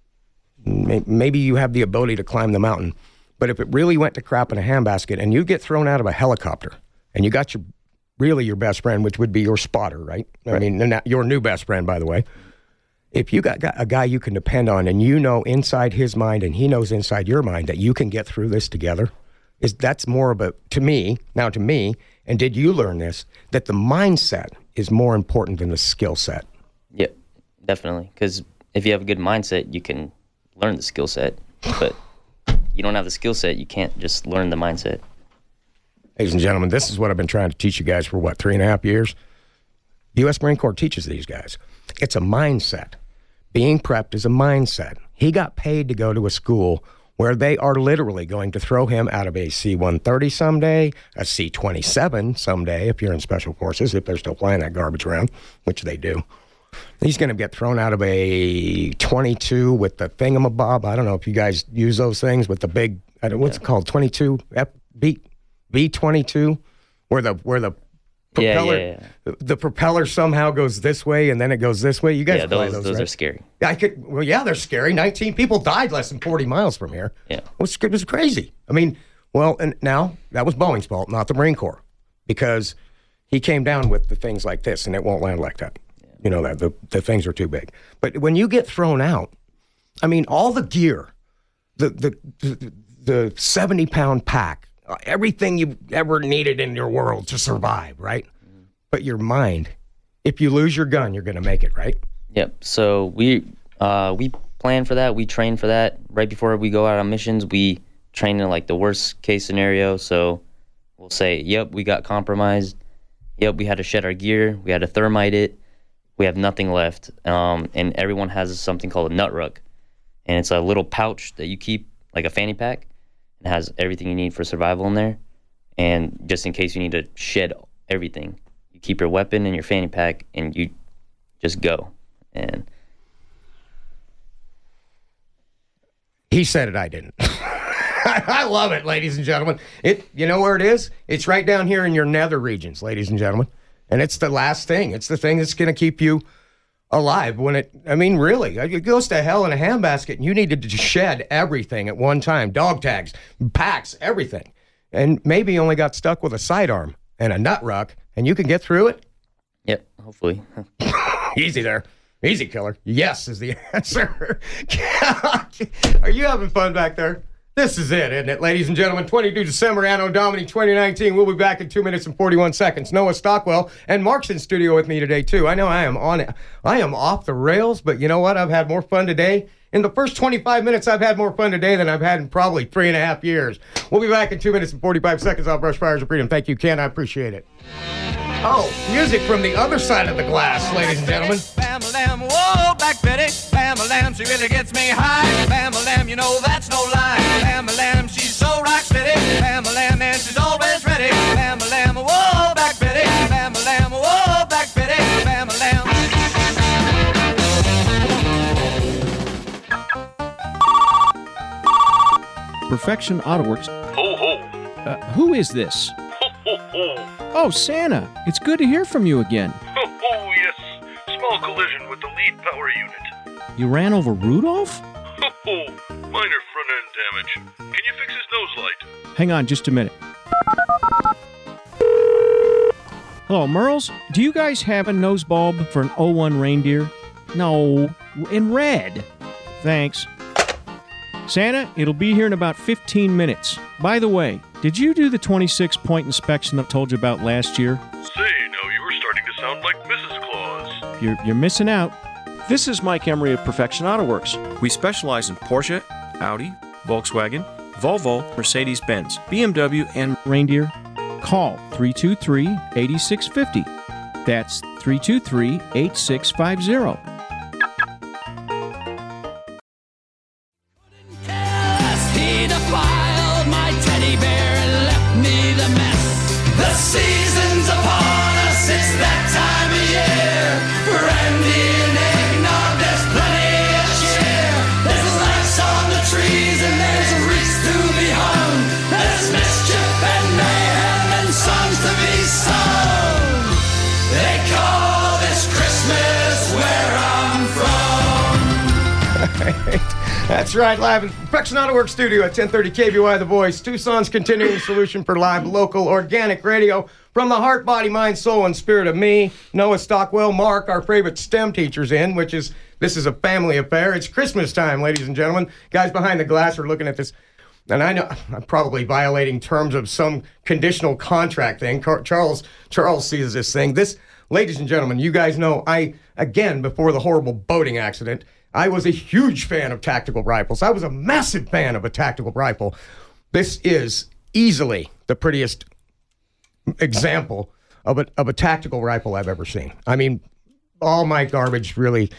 [SPEAKER 3] maybe you have the ability to climb the mountain. But if it really went to crap in a handbasket and you get thrown out of a helicopter and you got your really your best friend, which would be your spotter, right? right. I mean, your new best friend, by the way. If you got a guy you can depend on and you know inside his mind and he knows inside your mind that you can get through this together, is that's more of a, to me, now to me, and did you learn this, that the mindset is more important than the skill set?
[SPEAKER 7] Yeah, definitely. Because if you have a good mindset, you can learn the skill set. But you don't have the skill set, you can't just learn the mindset.
[SPEAKER 3] Ladies and gentlemen, this is what I've been trying to teach you guys for, what, three and a half years? The U S Marine Corps teaches these guys. It's a mindset. Being prepped is a mindset. He got paid to go to a school where they are literally going to throw him out of a C one thirty someday, a C twenty-seven someday, if you're in Special Forces, if they're still flying that garbage around, which they do. He's going to get thrown out of a twenty-two with the thingamabob. I don't know if you guys use those things with the big, I don't, what's yeah. it called, twenty-two, F, B, V twenty-two, where the where the propeller,
[SPEAKER 7] yeah, yeah, yeah.
[SPEAKER 3] the propeller somehow goes this way and then it goes this way. You guys
[SPEAKER 7] yeah,
[SPEAKER 3] fly
[SPEAKER 7] those,
[SPEAKER 3] those,
[SPEAKER 7] those
[SPEAKER 3] right?
[SPEAKER 7] are scary.
[SPEAKER 3] I could, well, yeah, they're scary. nineteen people died less than forty miles from here.
[SPEAKER 7] Yeah,
[SPEAKER 3] it was, it was crazy. I mean, well, and now that was Boeing's fault, not the Marine Corps, because he came down with the things like this, and it won't land like that. You know that the, the things are too big. But when you get thrown out, I mean, all the gear, the the the, the seventy pound pack, everything you've ever needed in your world to survive, right? But your mind, if you lose your gun, you're going to make it, right?
[SPEAKER 7] Yep. So we uh, we plan for that. We train for that. Right before we go out on missions, we train in like the worst case scenario. So we'll say, yep, we got compromised. Yep, we had to shed our gear. We had to thermite it. We have nothing left. Um, and everyone has something called a nut ruck. And it's a little pouch that you keep, like a fanny pack. It has everything you need for survival in there. And just in case you need to shed everything, you keep your weapon in your fanny pack and you just go. And
[SPEAKER 3] he said it, I didn't. I love it, ladies and gentlemen. It, you know where it is? It's right down here in your nether regions, ladies and gentlemen. And it's the last thing. It's the thing that's going to keep you alive when it, I mean, really, it goes to hell in a handbasket and you need to shed everything at one time. Dog tags, packs, everything. And maybe you only got stuck with a sidearm and a nut ruck and you can get through it.
[SPEAKER 7] Yep, hopefully.
[SPEAKER 3] Easy there. Easy, killer. Yes is the answer. Are you having fun back there? This is it, isn't it, ladies and gentlemen? twenty-second of December, Anno Domini twenty nineteen. We'll be back in two minutes and forty-one seconds. Noah Stockwell and Mark's in studio with me today, too. I know I am on it. I am off the rails, but you know what? I've had more fun today. In the first twenty-five minutes, I've had more fun today than I've had in probably three and a half years. We'll be back in two minutes and forty-five seconds on Brush Fires of Freedom. Thank you, Ken. I appreciate it. Oh, music from the other side of the glass, ladies and gentlemen.
[SPEAKER 4] Bam-a-lam, whoa, Black Betty. Bam-a-lam, she really gets me high. Bam-a-lam, you know that's no lie. Bam-a-lam, she's so rock steady. Bam-a-lam, and she's always ready. Bam-a-lam, whoa, Black Betty. Bam-a-lam, whoa, Black Betty. Bam-a-lam.
[SPEAKER 8] Perfection Auto Works.
[SPEAKER 9] Ho, ho.
[SPEAKER 8] Uh, who is this?
[SPEAKER 9] Ho, ho, ho.
[SPEAKER 8] Oh, Santa. It's good to hear from you again.
[SPEAKER 9] Ho, ho, yes. Small collision with the lead power unit.
[SPEAKER 8] You ran over Rudolph?
[SPEAKER 9] Ho, ho. Minor front-end damage. Can you fix his nose light?
[SPEAKER 8] Hang on just a minute. Hello, Merles? Do you guys have a nose bulb for an oh one reindeer? No, in red. Thanks. Santa, it'll be here in about fifteen minutes. By the way, did you do the twenty-six point inspection I told you about last year?
[SPEAKER 9] Say, now you were starting to sound like Missus Claus.
[SPEAKER 8] You're, you're missing out.
[SPEAKER 10] This is Mike Emery of Perfection Auto Works. We specialize in Porsche, Audi, Volkswagen, Volvo, Mercedes-Benz, B M W, and
[SPEAKER 8] Reindeer. Call three two three, eight six five zero. That's three two three, eight six five zero.
[SPEAKER 4] The season's upon us, it's that time of year. Brandy and eggnog, there's plenty of cheer. There's lights on the trees and there's wreaths to be hung. There's mischief and mayhem and songs to be sung. They call this Christmas where I'm from.
[SPEAKER 3] That's right, live in the Perfection Auto Works studio at ten thirty K B Y The Voice, Tucson's continuing solution for live, local, organic radio from the heart, body, mind, soul, and spirit of me, Noah Stockwell, Mark, our favorite STEM teachers in, which is, this is a family affair. It's Christmas time, ladies and gentlemen. Guys behind the glass are looking at this, and I know I'm probably violating terms of some conditional contract thing. Car- Charles, Charles sees this thing. This, ladies and gentlemen, you guys know, I, again, before the horrible boating accident, I was a huge fan of tactical rifles. I was a massive fan of a tactical rifle. This is easily the prettiest example of a, of a tactical rifle I've ever seen. I mean, all my garbage really,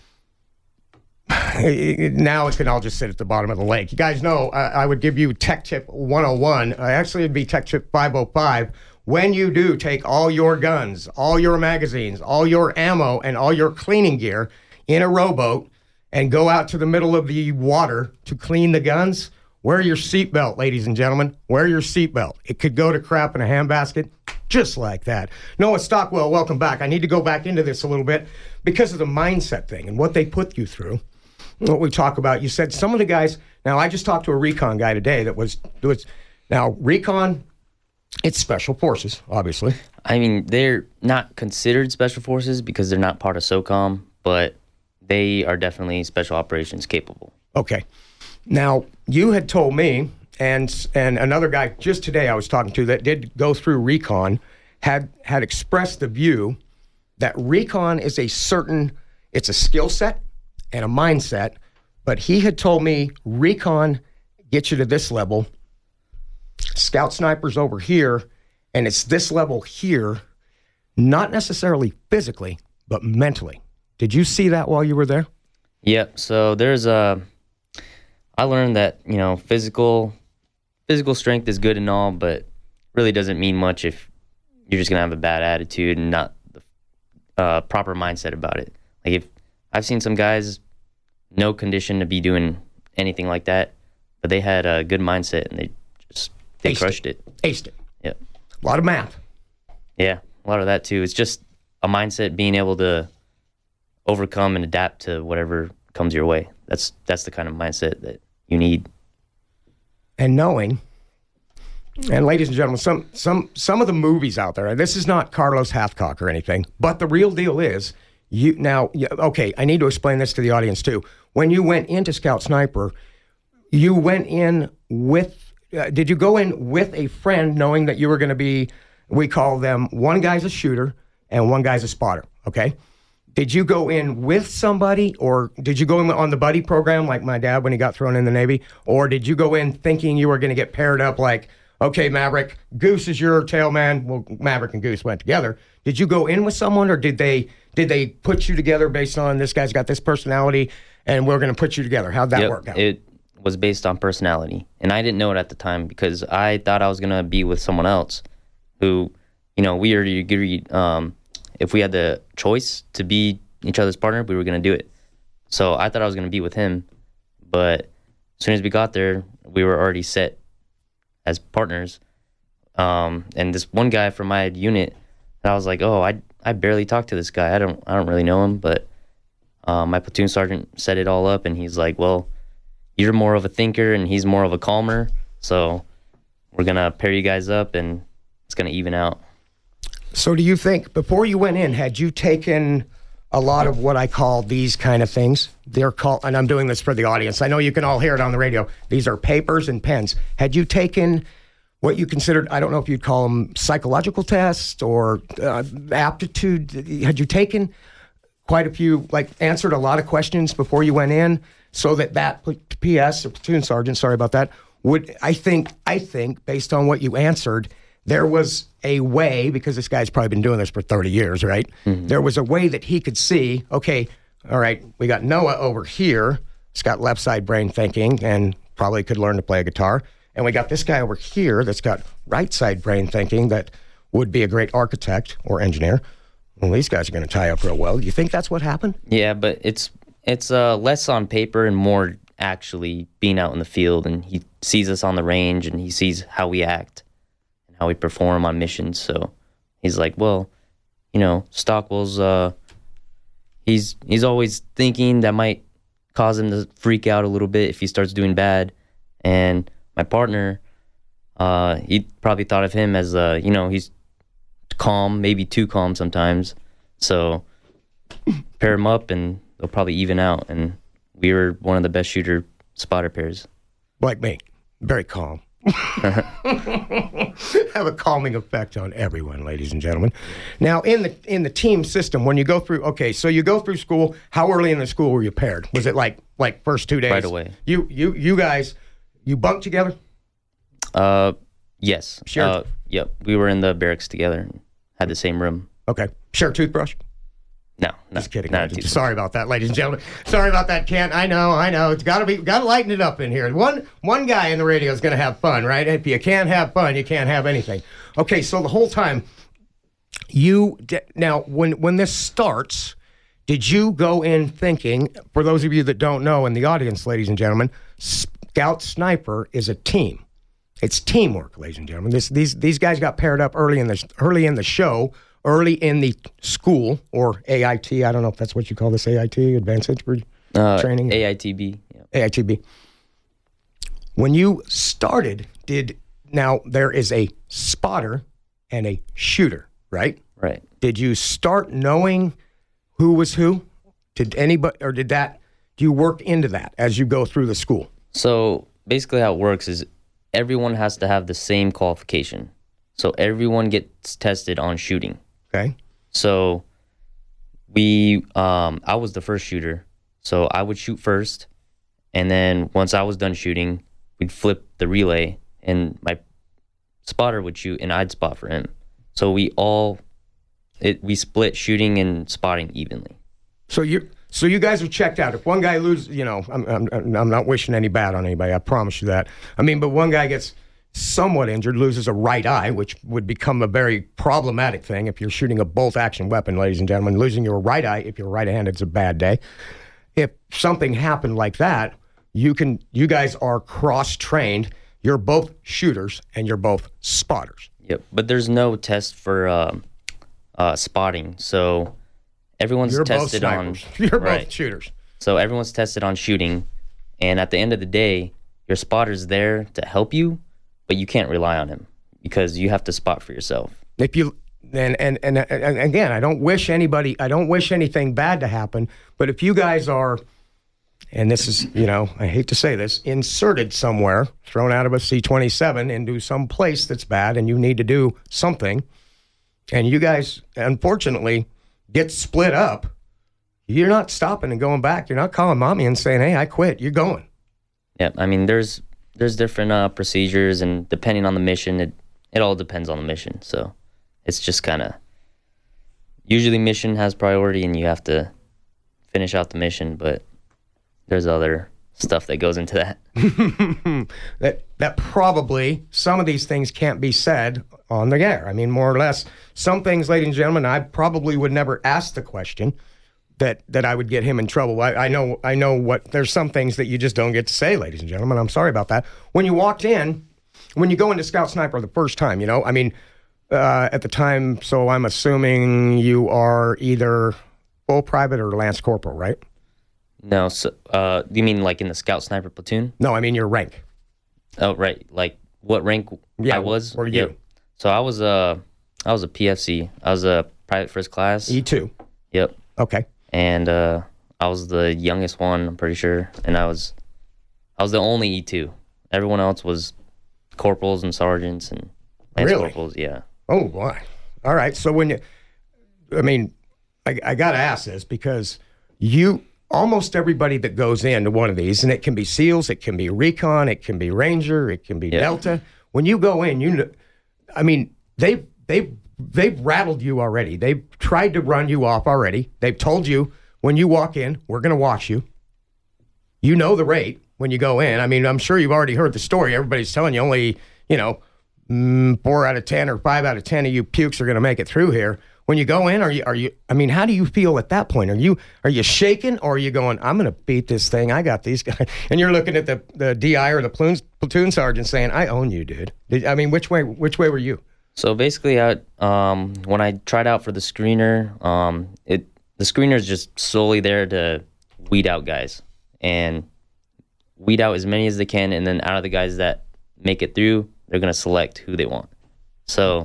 [SPEAKER 3] now it can all just sit at the bottom of the lake. You guys know I, I would give you Tech Tip one oh one. I actually it'd be Tech Tip five oh five. When you do take all your guns, all your magazines, all your ammo, and all your cleaning gear in a rowboat, and go out to the middle of the water to clean the guns, wear your seatbelt, ladies and gentlemen. Wear your seatbelt. It could go to crap in a handbasket, just like that. Noah Stockwell, welcome back. I need to go back into this a little bit because of the mindset thing and what they put you through, what we talk about. You said some of the guys, now I just talked to a recon guy today that was, was now recon, It's special forces, obviously.
[SPEAKER 7] I mean, they're not considered special forces because they're not part of SOCOM, but they are definitely special operations capable.
[SPEAKER 3] Okay. Now, you had told me, and and another guy just today I was talking to that did go through recon, had had expressed the view that recon is a certain, it's a skill set and a mindset, but he had told me recon gets you to this level, scout snipers over here, and it's this level here, not necessarily physically, but mentally. Did you see that while you were there?
[SPEAKER 7] Yep. So there's a, I learned that, you know, physical, physical strength is good and all, but really doesn't mean much if you're just going to have a bad attitude and not the uh, proper mindset about it. Like if I've seen some guys, no condition to be doing anything like that, but they had a good mindset and they just, they
[SPEAKER 3] Aced
[SPEAKER 7] crushed it.
[SPEAKER 3] it. Aced it.
[SPEAKER 7] Yep.
[SPEAKER 3] A lot of math.
[SPEAKER 7] Yeah, a lot of that too. It's just a mindset, being able to overcome and adapt to whatever comes your way. That's that's the kind of mindset that you need.
[SPEAKER 3] And knowing, and ladies and gentlemen, some some some of the movies out there, and this is not Carlos Hathcock or anything, but the real deal is, you now, okay, I need to explain this to the audience too. When you went into Scout Sniper, you went in with, uh, did you go in with a friend knowing that you were going to be, we call them, one guy's a shooter and one guy's a spotter, okay? Did you go in with somebody, or did you go in on the buddy program like my dad when he got thrown in the Navy? Or did you go in thinking you were going to get paired up like, okay, Maverick, Goose is your tail man. Well, Maverick and Goose went together. Did you go in with someone, or did they did they put you together based on this guy's got this personality and we're going to put you together? How'd that
[SPEAKER 7] Yep,
[SPEAKER 3] work out?
[SPEAKER 7] It was based on personality. And I didn't know it at the time because I thought I was going to be with someone else who, you know, we already agreed, um, if we had the choice to be each other's partner, we were going to do it. So I thought I was going to be with him, but as soon as we got there, we were already set as partners. Um, and this one guy from my unit, I was like, oh, I I barely talked to this guy. I don't I don't really know him, but um, my platoon sergeant set it all up, and he's like, well, you're more of a thinker, and he's more of a calmer, so we're going to pair you guys up, and it's going to even out.
[SPEAKER 3] So do you think, before you went in, had you taken a lot of what I call these kind of things? They're called, and I'm doing this for the audience, I know you can all hear it on the radio, these are papers and pens. Had you taken what you considered, I don't know if you'd call them psychological tests or uh, aptitude, had you taken quite a few, like answered a lot of questions before you went in, so that that P S, or platoon sergeant, sorry about that, would, I think, I think, based on what you answered, there was a way, because this guy's probably been doing this for thirty years, right? Mm-hmm. There was a way that he could see, okay, all right, we got Noah over here. He's got left side brain thinking and probably could learn to play a guitar. And we got this guy over here that's got right side brain thinking that would be a great architect or engineer. Well, these guys are going to tie up real well. Do you think that's what happened?
[SPEAKER 7] Yeah, but it's it's uh, less on paper and more actually being out in the field. And he sees us on the range and he sees how we act, how we perform on missions. So he's like, well, you know, Stockwell's, uh, he's he's always thinking that might cause him to freak out a little bit if he starts doing bad. And my partner, uh, he probably thought of him as, uh, you know, he's calm, maybe too calm sometimes. So pair him up and they'll probably even out. And we were one of the best shooter spotter pairs.
[SPEAKER 3] Like me, very calm. Have a calming effect on everyone, ladies and gentlemen. Now, in the in the team system, when you go through, okay, so you go through school. How early in the school were you paired? Was it like like first two days?
[SPEAKER 7] Right away.
[SPEAKER 3] You you you guys, you bunked together?
[SPEAKER 7] Uh, yes.
[SPEAKER 3] Sure.
[SPEAKER 7] Uh, yep. We were in the barracks together and had the same room.
[SPEAKER 3] Okay. Share a toothbrush?
[SPEAKER 7] No,
[SPEAKER 3] just kidding.
[SPEAKER 7] Not
[SPEAKER 3] Just, sorry about that, ladies and gentlemen. Sorry about that, Kent. I know, I know. It's got to be, got to lighten it up in here. One, one guy in the radio is going to have fun, right? If you can't have fun, you can't have anything. Okay, so the whole time, you now when when this starts, did you go in thinking? For those of you that don't know, in the audience, ladies and gentlemen, Scout Sniper is a team. It's teamwork, ladies and gentlemen. This these these guys got paired up early in the early in the show. Early in the school, or A I T, I don't know if that's what you call this, A I T, Advanced Infantry
[SPEAKER 7] uh,
[SPEAKER 3] Training?
[SPEAKER 7] A I T B. Yeah.
[SPEAKER 3] A I T B. When you started, did, now there is a spotter and a shooter, right?
[SPEAKER 7] Right.
[SPEAKER 3] Did you start knowing who was who? Did anybody, or did that, do you work into that as you go through the school?
[SPEAKER 7] So basically how it works is everyone has to have the same qualification. So everyone gets tested on shooting.
[SPEAKER 3] Okay.
[SPEAKER 7] So we, um, I was the first shooter. So I would shoot first. And then once I was done shooting, we'd flip the relay and my spotter would shoot and I'd spot for him. So we all, it, we split shooting and spotting evenly.
[SPEAKER 3] So you so you guys are checked out. If one guy loses, you know, I'm, I'm, I'm not wishing any bad on anybody, I promise you that. I mean, but one guy gets somewhat injured, loses a right eye, which would become a very problematic thing if you're shooting a bolt-action weapon, ladies and gentlemen. Losing your right eye, if you're right-handed, is a bad day. If something happened like that, you can. You guys are cross-trained. You're both shooters, and you're both spotters.
[SPEAKER 7] Yep, but there's no test for uh, uh, spotting, so everyone's
[SPEAKER 3] you're
[SPEAKER 7] tested
[SPEAKER 3] both
[SPEAKER 7] on.
[SPEAKER 3] You're
[SPEAKER 7] right.
[SPEAKER 3] both shooters.
[SPEAKER 7] So everyone's tested on shooting, and at the end of the day, your spotter's there to help you, but you can't rely on him because you have to spot for yourself.
[SPEAKER 3] If you and and and, and again, I don't wish anybody, I don't wish anything bad to happen, but if you guys are, and this is, you know, I hate to say this, inserted somewhere, thrown out of a C twenty-seven into some place that's bad, and you need to do something, and you guys, unfortunately, get split up, you're not stopping and going back. You're not calling mommy and saying, hey, I quit. You're going.
[SPEAKER 7] Yeah, I mean, there's there's different uh, procedures, and depending on the mission, it, it all depends on the mission. So it's just kind of, usually mission has priority, and you have to finish out the mission, but there's other stuff that goes into that. that that probably, some of these things can't be said on the air. I mean, more or less, some things, ladies and gentlemen, I probably would never ask the question that that I would get him in trouble. I, I know I know what, there's some things that you just don't get to say, ladies and gentlemen. I'm sorry about that. When you walked in, when you go into Scout Sniper the first time, you know, I mean, uh, at the time, so I'm assuming you are either full private or Lance Corporal, right? No, so uh, you mean like in the Scout Sniper platoon?
[SPEAKER 3] No, I mean your rank.
[SPEAKER 7] Oh, right. Like what rank
[SPEAKER 3] yeah,
[SPEAKER 7] I was?
[SPEAKER 3] Or you?
[SPEAKER 7] Yep. So I was a, I was a P F C. I was a private first class.
[SPEAKER 3] E two.
[SPEAKER 7] Yep.
[SPEAKER 3] Okay.
[SPEAKER 7] And uh, I was the youngest one, I'm pretty sure. And I was, I was the only E two. Everyone else was corporals and sergeants and lance
[SPEAKER 3] really?
[SPEAKER 7] corporals. Yeah.
[SPEAKER 3] Oh boy. All right. So when you, I mean, I, I got to ask this because you. Almost everybody that goes into one of these, and it can be SEALs, it can be Recon, it can be Ranger, it can be yeah. Delta. When you go in, you, I mean, they they they've rattled you already. They've tried to run you off already. They've told you when you walk in, we're going to watch you. You know the rate when you go in. I mean, I'm sure you've already heard the story. Everybody's telling you only, you know, mm, four out of ten or five out of ten of you pukes are going to make it through here. When you go in, are you, are you, I mean, how do you feel at that point? Are you, are you shaking or are you going, I'm going to beat this thing. I got these guys. And you're looking at the, the D I or the platoon, platoon sergeant saying, I own you, dude. Did, I mean, which way, which way were you?
[SPEAKER 7] So basically, I, um, when I tried out for the screener, um, it, the screener is just solely there to weed out guys and weed out as many as they can. And then out of the guys that make it through, they're going to select who they want. So,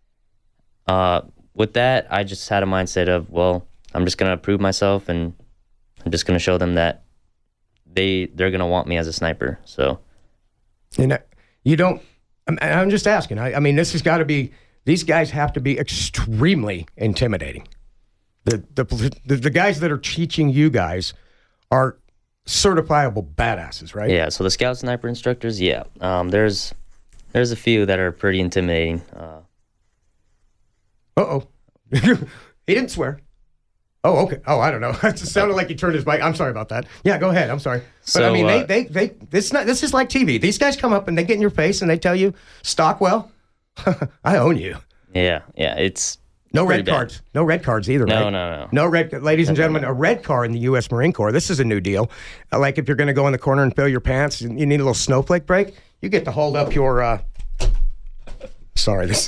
[SPEAKER 7] uh, with that, I just had a mindset of, well, I'm just going to prove myself, and I'm just going to show them that they, they're going to want me as a sniper. So,
[SPEAKER 3] you know, you don't, I'm, I'm just asking. I, I mean, this has got to be, these guys have to be extremely intimidating. The, the, the, the guys that are teaching you guys are certifiable badasses, right?
[SPEAKER 7] Yeah, so the Scout Sniper instructors, yeah. Um, there's, there's a few that are pretty intimidating. Uh,
[SPEAKER 3] Uh-oh. He didn't swear. Oh, okay. Oh, I don't know. It sounded like he turned his mic. I'm sorry about that. Yeah, go ahead. I'm sorry. But
[SPEAKER 7] so,
[SPEAKER 3] I mean,
[SPEAKER 7] uh,
[SPEAKER 3] they, they, they, this, not, this is like T V. These guys come up and they get in your face and they tell you, Stockwell, I own you.
[SPEAKER 7] Yeah, yeah. It's
[SPEAKER 3] no red
[SPEAKER 7] bad.
[SPEAKER 3] cards. No red cards either,
[SPEAKER 7] no,
[SPEAKER 3] right?
[SPEAKER 7] No, no,
[SPEAKER 3] no. red, ladies and gentlemen, a red card in the U S Marine Corps. This is a new deal. Like if you're going to go in the corner and fill your pants and you need a little snowflake break, you get to hold up your, uh, Sorry, this.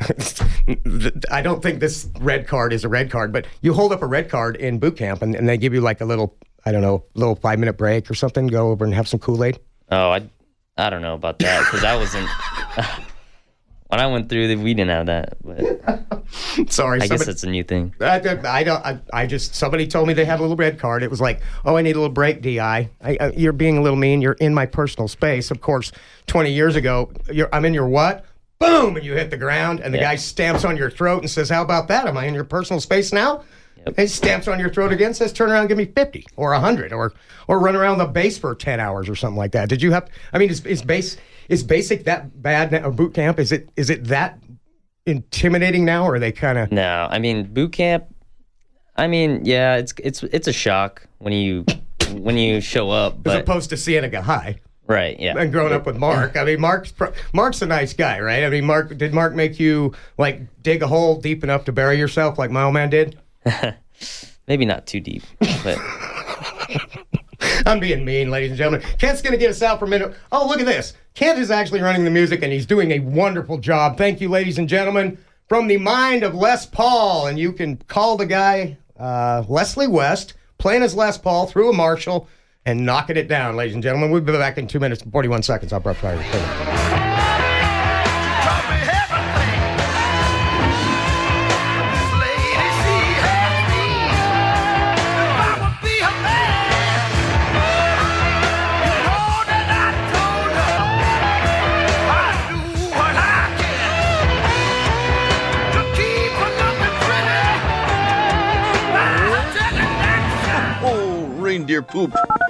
[SPEAKER 3] I don't think this red card is a red card, but you hold up a red card in boot camp, and, and they give you like a little, I don't know, little five minute break or something. Go over and have some Kool-Aid.
[SPEAKER 7] Oh, I, I don't know about that because I wasn't. when I went through, we didn't have that. But
[SPEAKER 3] Sorry,
[SPEAKER 7] I
[SPEAKER 3] somebody,
[SPEAKER 7] guess it's a new thing.
[SPEAKER 3] I, I don't. I, I just somebody told me they had a little red card. It was like, oh, I need a little break, D I. I, I you're being a little mean. You're in my personal space. Of course, twenty years ago, you're, I'm in your what? Boom, and you hit the ground, and the
[SPEAKER 7] Yeah.
[SPEAKER 3] guy stamps on your throat and says, "How about that? Am I in your personal space now?"
[SPEAKER 7] Yep.
[SPEAKER 3] He stamps on your throat again, says, "Turn around, and give me fifty or a hundred, or or run around the base for ten hours or something like that." Did you have? I mean, is, is base is basic that bad now, or boot camp? Is it is it that intimidating now, or are they kind of?
[SPEAKER 7] No, I mean boot camp. I mean, yeah, it's it's it's a shock when you when you show up,
[SPEAKER 3] As
[SPEAKER 7] but
[SPEAKER 3] opposed to Cienega High.
[SPEAKER 7] right, yeah.
[SPEAKER 3] And growing up with Mark, I mean, Mark's pro- Mark's a nice guy, right? I mean, Mark did Mark make you like dig a hole deep enough to bury yourself, like my old man did?
[SPEAKER 7] Maybe not too deep, but
[SPEAKER 3] I'm being mean, ladies and gentlemen. Kent's going to get us out for a minute. Oh, look at this. Kent is actually running the music, and he's doing a wonderful job. Thank you, ladies and gentlemen, from the mind of Les Paul. And you can call the guy uh, Leslie West, playing as Les Paul through a Marshall and knocking it down, ladies and gentlemen. We'll be back in two minutes and forty-one seconds. I'll brush fire.
[SPEAKER 6] Reindeer poop.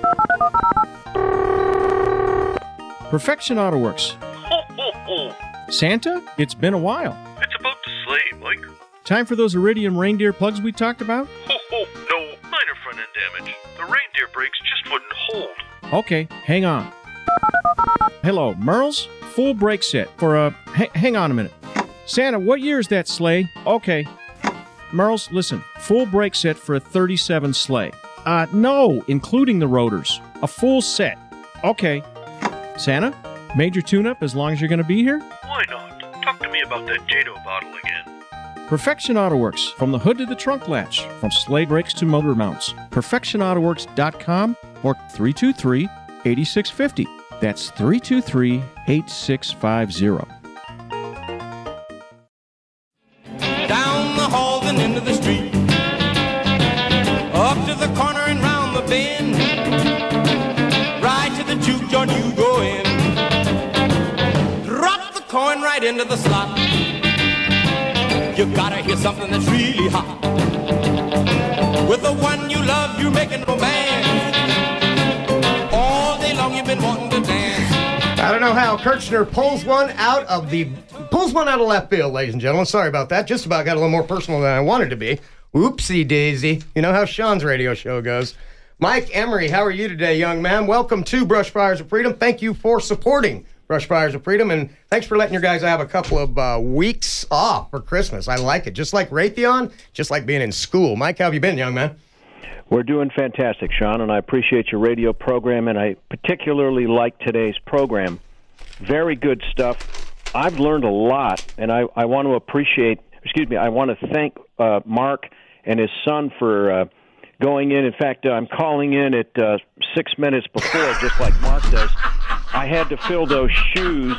[SPEAKER 8] Perfection Auto Works.
[SPEAKER 9] Ho, ho, ho.
[SPEAKER 8] Santa, it's been a while.
[SPEAKER 9] It's about to sleigh, Mike.
[SPEAKER 8] Time for those Iridium reindeer plugs we talked about?
[SPEAKER 9] Ho, ho. No, minor front end damage. The reindeer brakes just wouldn't hold.
[SPEAKER 8] Okay, hang on. Hello, Merles. Full brake set for a... H- hang on a minute. Santa, what year is that sleigh? Okay. Merles, listen. Full brake set for a thirty-seven sleigh. Uh, no, including the rotors. A full set. Okay. Santa, major tune-up as long as you're going to be here?
[SPEAKER 9] Why not? Talk to me about that Jado bottle again.
[SPEAKER 8] Perfection Auto Works. From the hood to the trunk latch. From sleigh brakes to motor mounts. perfection auto works dot com or three two three, eight six five zero. That's three two three, eight six five zero.
[SPEAKER 4] Down the hall and into the street, up to the corner and round the bend, right to the juke joint you go in, drop the coin right into the slot. You gotta hear something that's really hot. With the one you love, you're making romance. All day long you've been wanting to dance.
[SPEAKER 3] I don't know how Kirchner pulls one out of the pulls one out of left field, ladies and gentlemen. Sorry about that. Just about got a little more personal than I wanted to be. Whoopsie daisy. You know how Sean's radio show goes. Mike Emery, how are you today, young man? Welcome to Brush Fires of Freedom. Thank you for supporting Brush Fires of Freedom, and thanks for letting your guys have a couple of uh, weeks off for Christmas. I like it. Just like Raytheon, just like being in school. Mike, how have you been, young man?
[SPEAKER 11] We're doing fantastic, Sean, and I appreciate your radio program, and I particularly like today's program. Very good stuff. I've learned a lot, and I, I want to appreciate, excuse me, I want to thank uh, Mark and his son for uh, going in. In fact, uh, I'm calling in at uh, six minutes before, just like Mark does. I had to fill those shoes.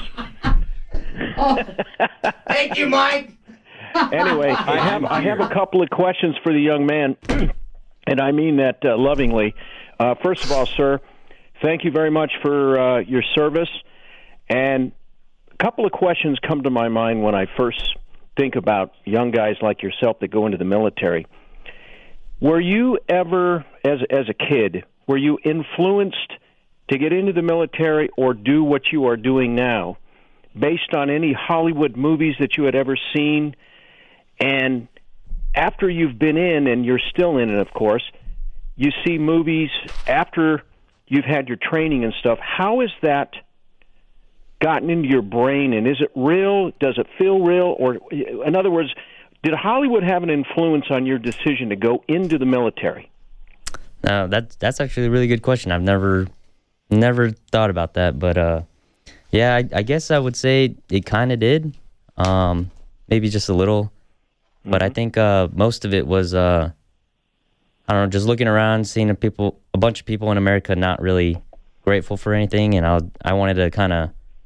[SPEAKER 3] Oh, thank you, Mike.
[SPEAKER 11] Anyway, I have I have a couple of questions for the young man, and I mean that uh, lovingly. Uh, first of all, sir, thank you very much for uh, your service. And a couple of questions come to my mind when I first think about young guys like yourself that go into the military. Were you ever, as as a kid, were you influenced to get into the military or do what you are doing now based on any Hollywood movies that you had ever seen? And after you've been in, and you're still in it, of course, you see movies after you've had your training and stuff. How has that gotten into your brain, and is it real? Does it feel real? Or, in other words, did Hollywood have an influence on your decision to go into the military?
[SPEAKER 7] No, that's that's actually a really good question. I've never never thought about that, but uh, yeah, I, I guess I would say it kind of did, um, maybe just a little, mm-hmm. but I think uh, most of it was uh, I don't know, just looking around, seeing a people, a bunch of people in America not really grateful for anything, and I I wanted to kind of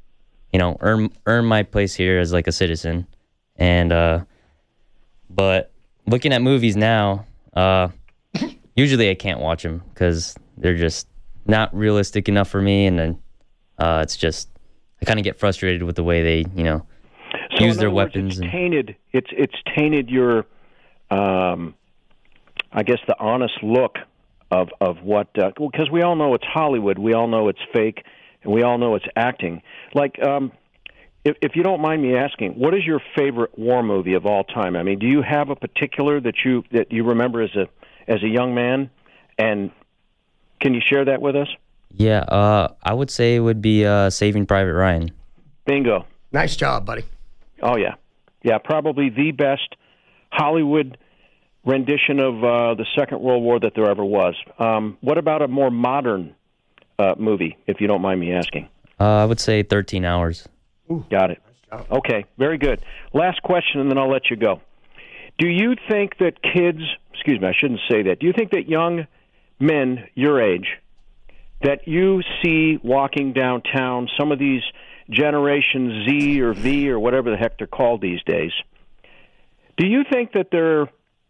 [SPEAKER 7] you know, earn earn my place here as like a citizen. And uh, but looking at movies now, uh, usually I can't watch them because they're just not realistic enough for me, and then uh, it's just I kind of get frustrated with the way they, you know,
[SPEAKER 11] so
[SPEAKER 7] use
[SPEAKER 11] in
[SPEAKER 7] their
[SPEAKER 11] other words,
[SPEAKER 7] weapons.
[SPEAKER 11] It's
[SPEAKER 7] and,
[SPEAKER 11] tainted. It's it's tainted your, um, I guess, the honest look of of what because uh, we all know it's Hollywood, we all know it's fake, and we all know it's acting. Like, um, if if you don't mind me asking, what is your favorite war movie of all time? I mean, do you have a particular that you that you remember as a as a young man, and can you share that with us?
[SPEAKER 7] Yeah, uh, I would say it would be uh, Saving Private Ryan.
[SPEAKER 11] Bingo.
[SPEAKER 3] Nice job, buddy.
[SPEAKER 11] Oh, yeah. Yeah, probably the best Hollywood rendition of uh, the Second World War that there ever was. Um, what about a more modern uh, movie, if you don't mind me asking?
[SPEAKER 7] Uh, I would say thirteen hours.
[SPEAKER 11] Ooh. Got it. Okay, very good. Last question, and then I'll let you go. Do you think that kids, excuse me, I shouldn't say that. Do you think that young men your age that you see walking downtown, some of these Generation Z or V or whatever the heck they're called these days, do you think that they're,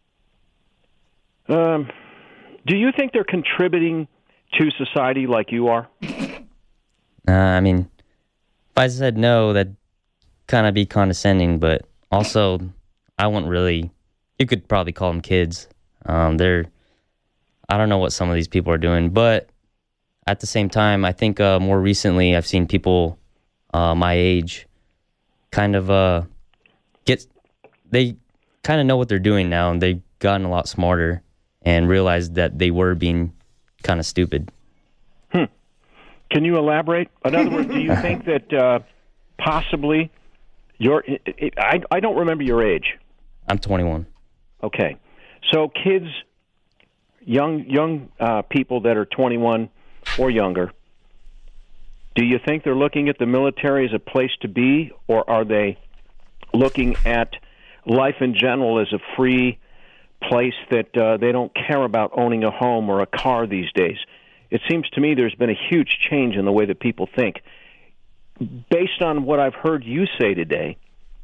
[SPEAKER 11] um, do you think they're contributing to society like you are?
[SPEAKER 7] Uh, I mean, if I said no, that'd kind of be condescending, but also I wouldn't really, you could probably call them kids. Um, they're, I don't know what some of these people are doing, but at the same time, I think uh, more recently I've seen people uh, my age kind of uh, get, they kind of know what they're doing now, and they've gotten a lot smarter and realized that they were being kind of stupid.
[SPEAKER 11] Hmm. Can you elaborate? In other words, do you think that uh, possibly your, I, I don't remember your age.
[SPEAKER 7] I'm twenty-one.
[SPEAKER 11] Okay. So kids, young young uh, people that are twenty-one or younger, do you think they're looking at the military as a place to be, or are they looking at life in general as a free place that uh, they don't care about owning a home or a car these days? It seems to me there's been a huge change in the way that people think. Based on what I've heard you say today,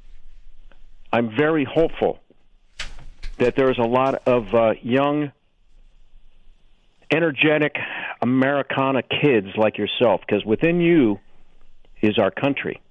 [SPEAKER 11] I'm very hopeful that there's a lot of uh, young, energetic Americana kids like yourself, because within you is our country.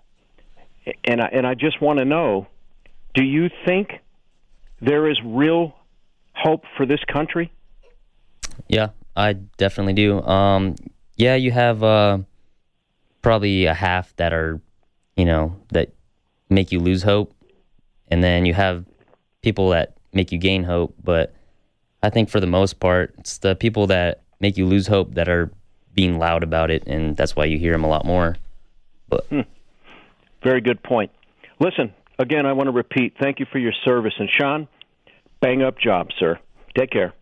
[SPEAKER 11] And I, and I just want to know, do you think there is real hope for this country?
[SPEAKER 7] Yeah, I definitely do. Um, yeah, you have uh, probably a half that are, you know, that make you lose hope. And then you have people that make you gain hope. But I think for the most part, it's the people that make you lose hope that are being loud about it, and that's why you hear them a lot more. But
[SPEAKER 11] hmm. Very good point. Listen, again, I want to repeat, thank you for your service. And Sean, bang up job, sir. Take care.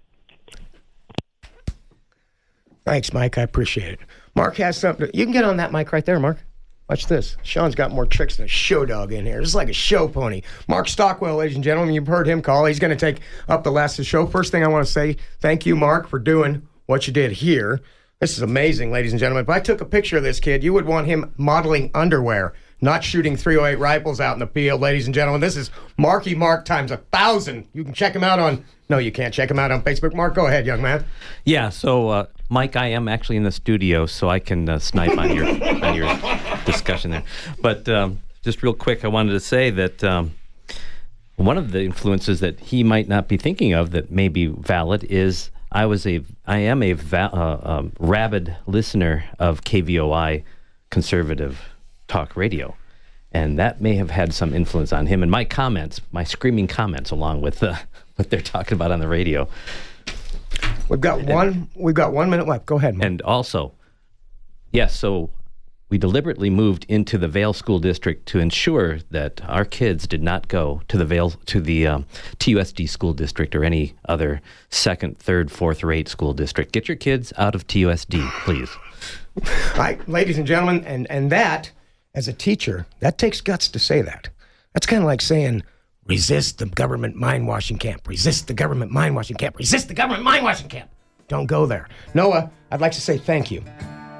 [SPEAKER 3] Thanks, Mike. I appreciate it. Mark has something. To, you can get on that mic right there, Mark. Watch this. Sean's got more tricks than a show dog in here. This is like a show pony. Mark Stockwell, ladies and gentlemen, you've heard him call. He's going to take up the last of the show. First thing I want to say, thank you, Mark, for doing what you did here. This is amazing, ladies and gentlemen. If I took a picture of this kid, you would want him modeling underwear, not shooting three oh eight rifles out in the field, ladies and gentlemen. This is Marky Mark times a thousand. You can check him out on, no, you can't check him out on Facebook. Mark, go ahead, young man.
[SPEAKER 12] Yeah, so, uh, Mike, I am actually in the studio, so I can uh, snipe on your on your discussion there. But um, just real quick, I wanted to say that um, one of the influences that he might not be thinking of that may be valid is I was a I am a va- uh, um, rabid listener of K V O I conservative talk radio, and that may have had some influence on him and my comments, my screaming comments, along with uh, what they're talking about on the radio.
[SPEAKER 3] We've got one. We've got one minute left. Go ahead, Mark.
[SPEAKER 12] And also, yes, so we deliberately moved into the Vail School District to ensure that our kids did not go to the Vail to the um, T U S D School District or any other second, third, fourth rate school district. Get your kids out of T U S D, please.
[SPEAKER 3] All right, ladies and gentlemen, and and that, as a teacher, that takes guts to say that. That's kind of like saying, resist the government mind-washing camp. Resist the government mind-washing camp. Resist the government mind-washing camp. Don't go there. Noah, I'd like to say thank you.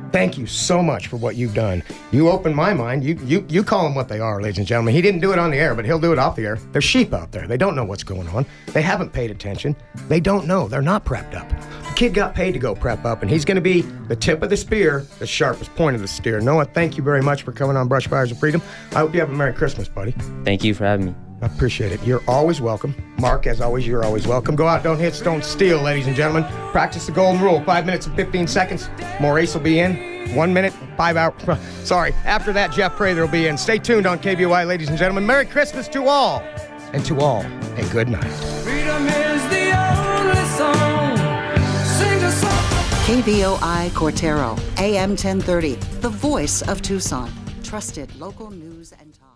[SPEAKER 3] Thank you so much for what you've done. You opened my mind. You you you call them what they are, ladies and gentlemen. He didn't do it on the air, but he'll do it off the air. There's sheep out there. They don't know what's going on. They haven't paid attention. They don't know. They're not prepped up. The kid got paid to go prep up, and he's going to be the tip of the spear, the sharpest point of the steer. Noah, thank you very much for coming on Brush Fires of Freedom. I hope you have a Merry Christmas, buddy.
[SPEAKER 7] Thank you for having me.
[SPEAKER 3] I appreciate it. You're always welcome. Mark, as always, you're always welcome. Go out, don't hit, don't steal, ladies and gentlemen. Practice the golden rule. Five minutes and fifteen seconds. Maurice will be in. One minute, five hours. Sorry. After that, Jeff Prather will be in. Stay tuned on K B O I, ladies and gentlemen. Merry Christmas to all. And to all, a good night.
[SPEAKER 4] Freedom is the only song. Sing a song.
[SPEAKER 13] K B O I Cortero, A M ten thirty, the voice of Tucson. Trusted local news and talk.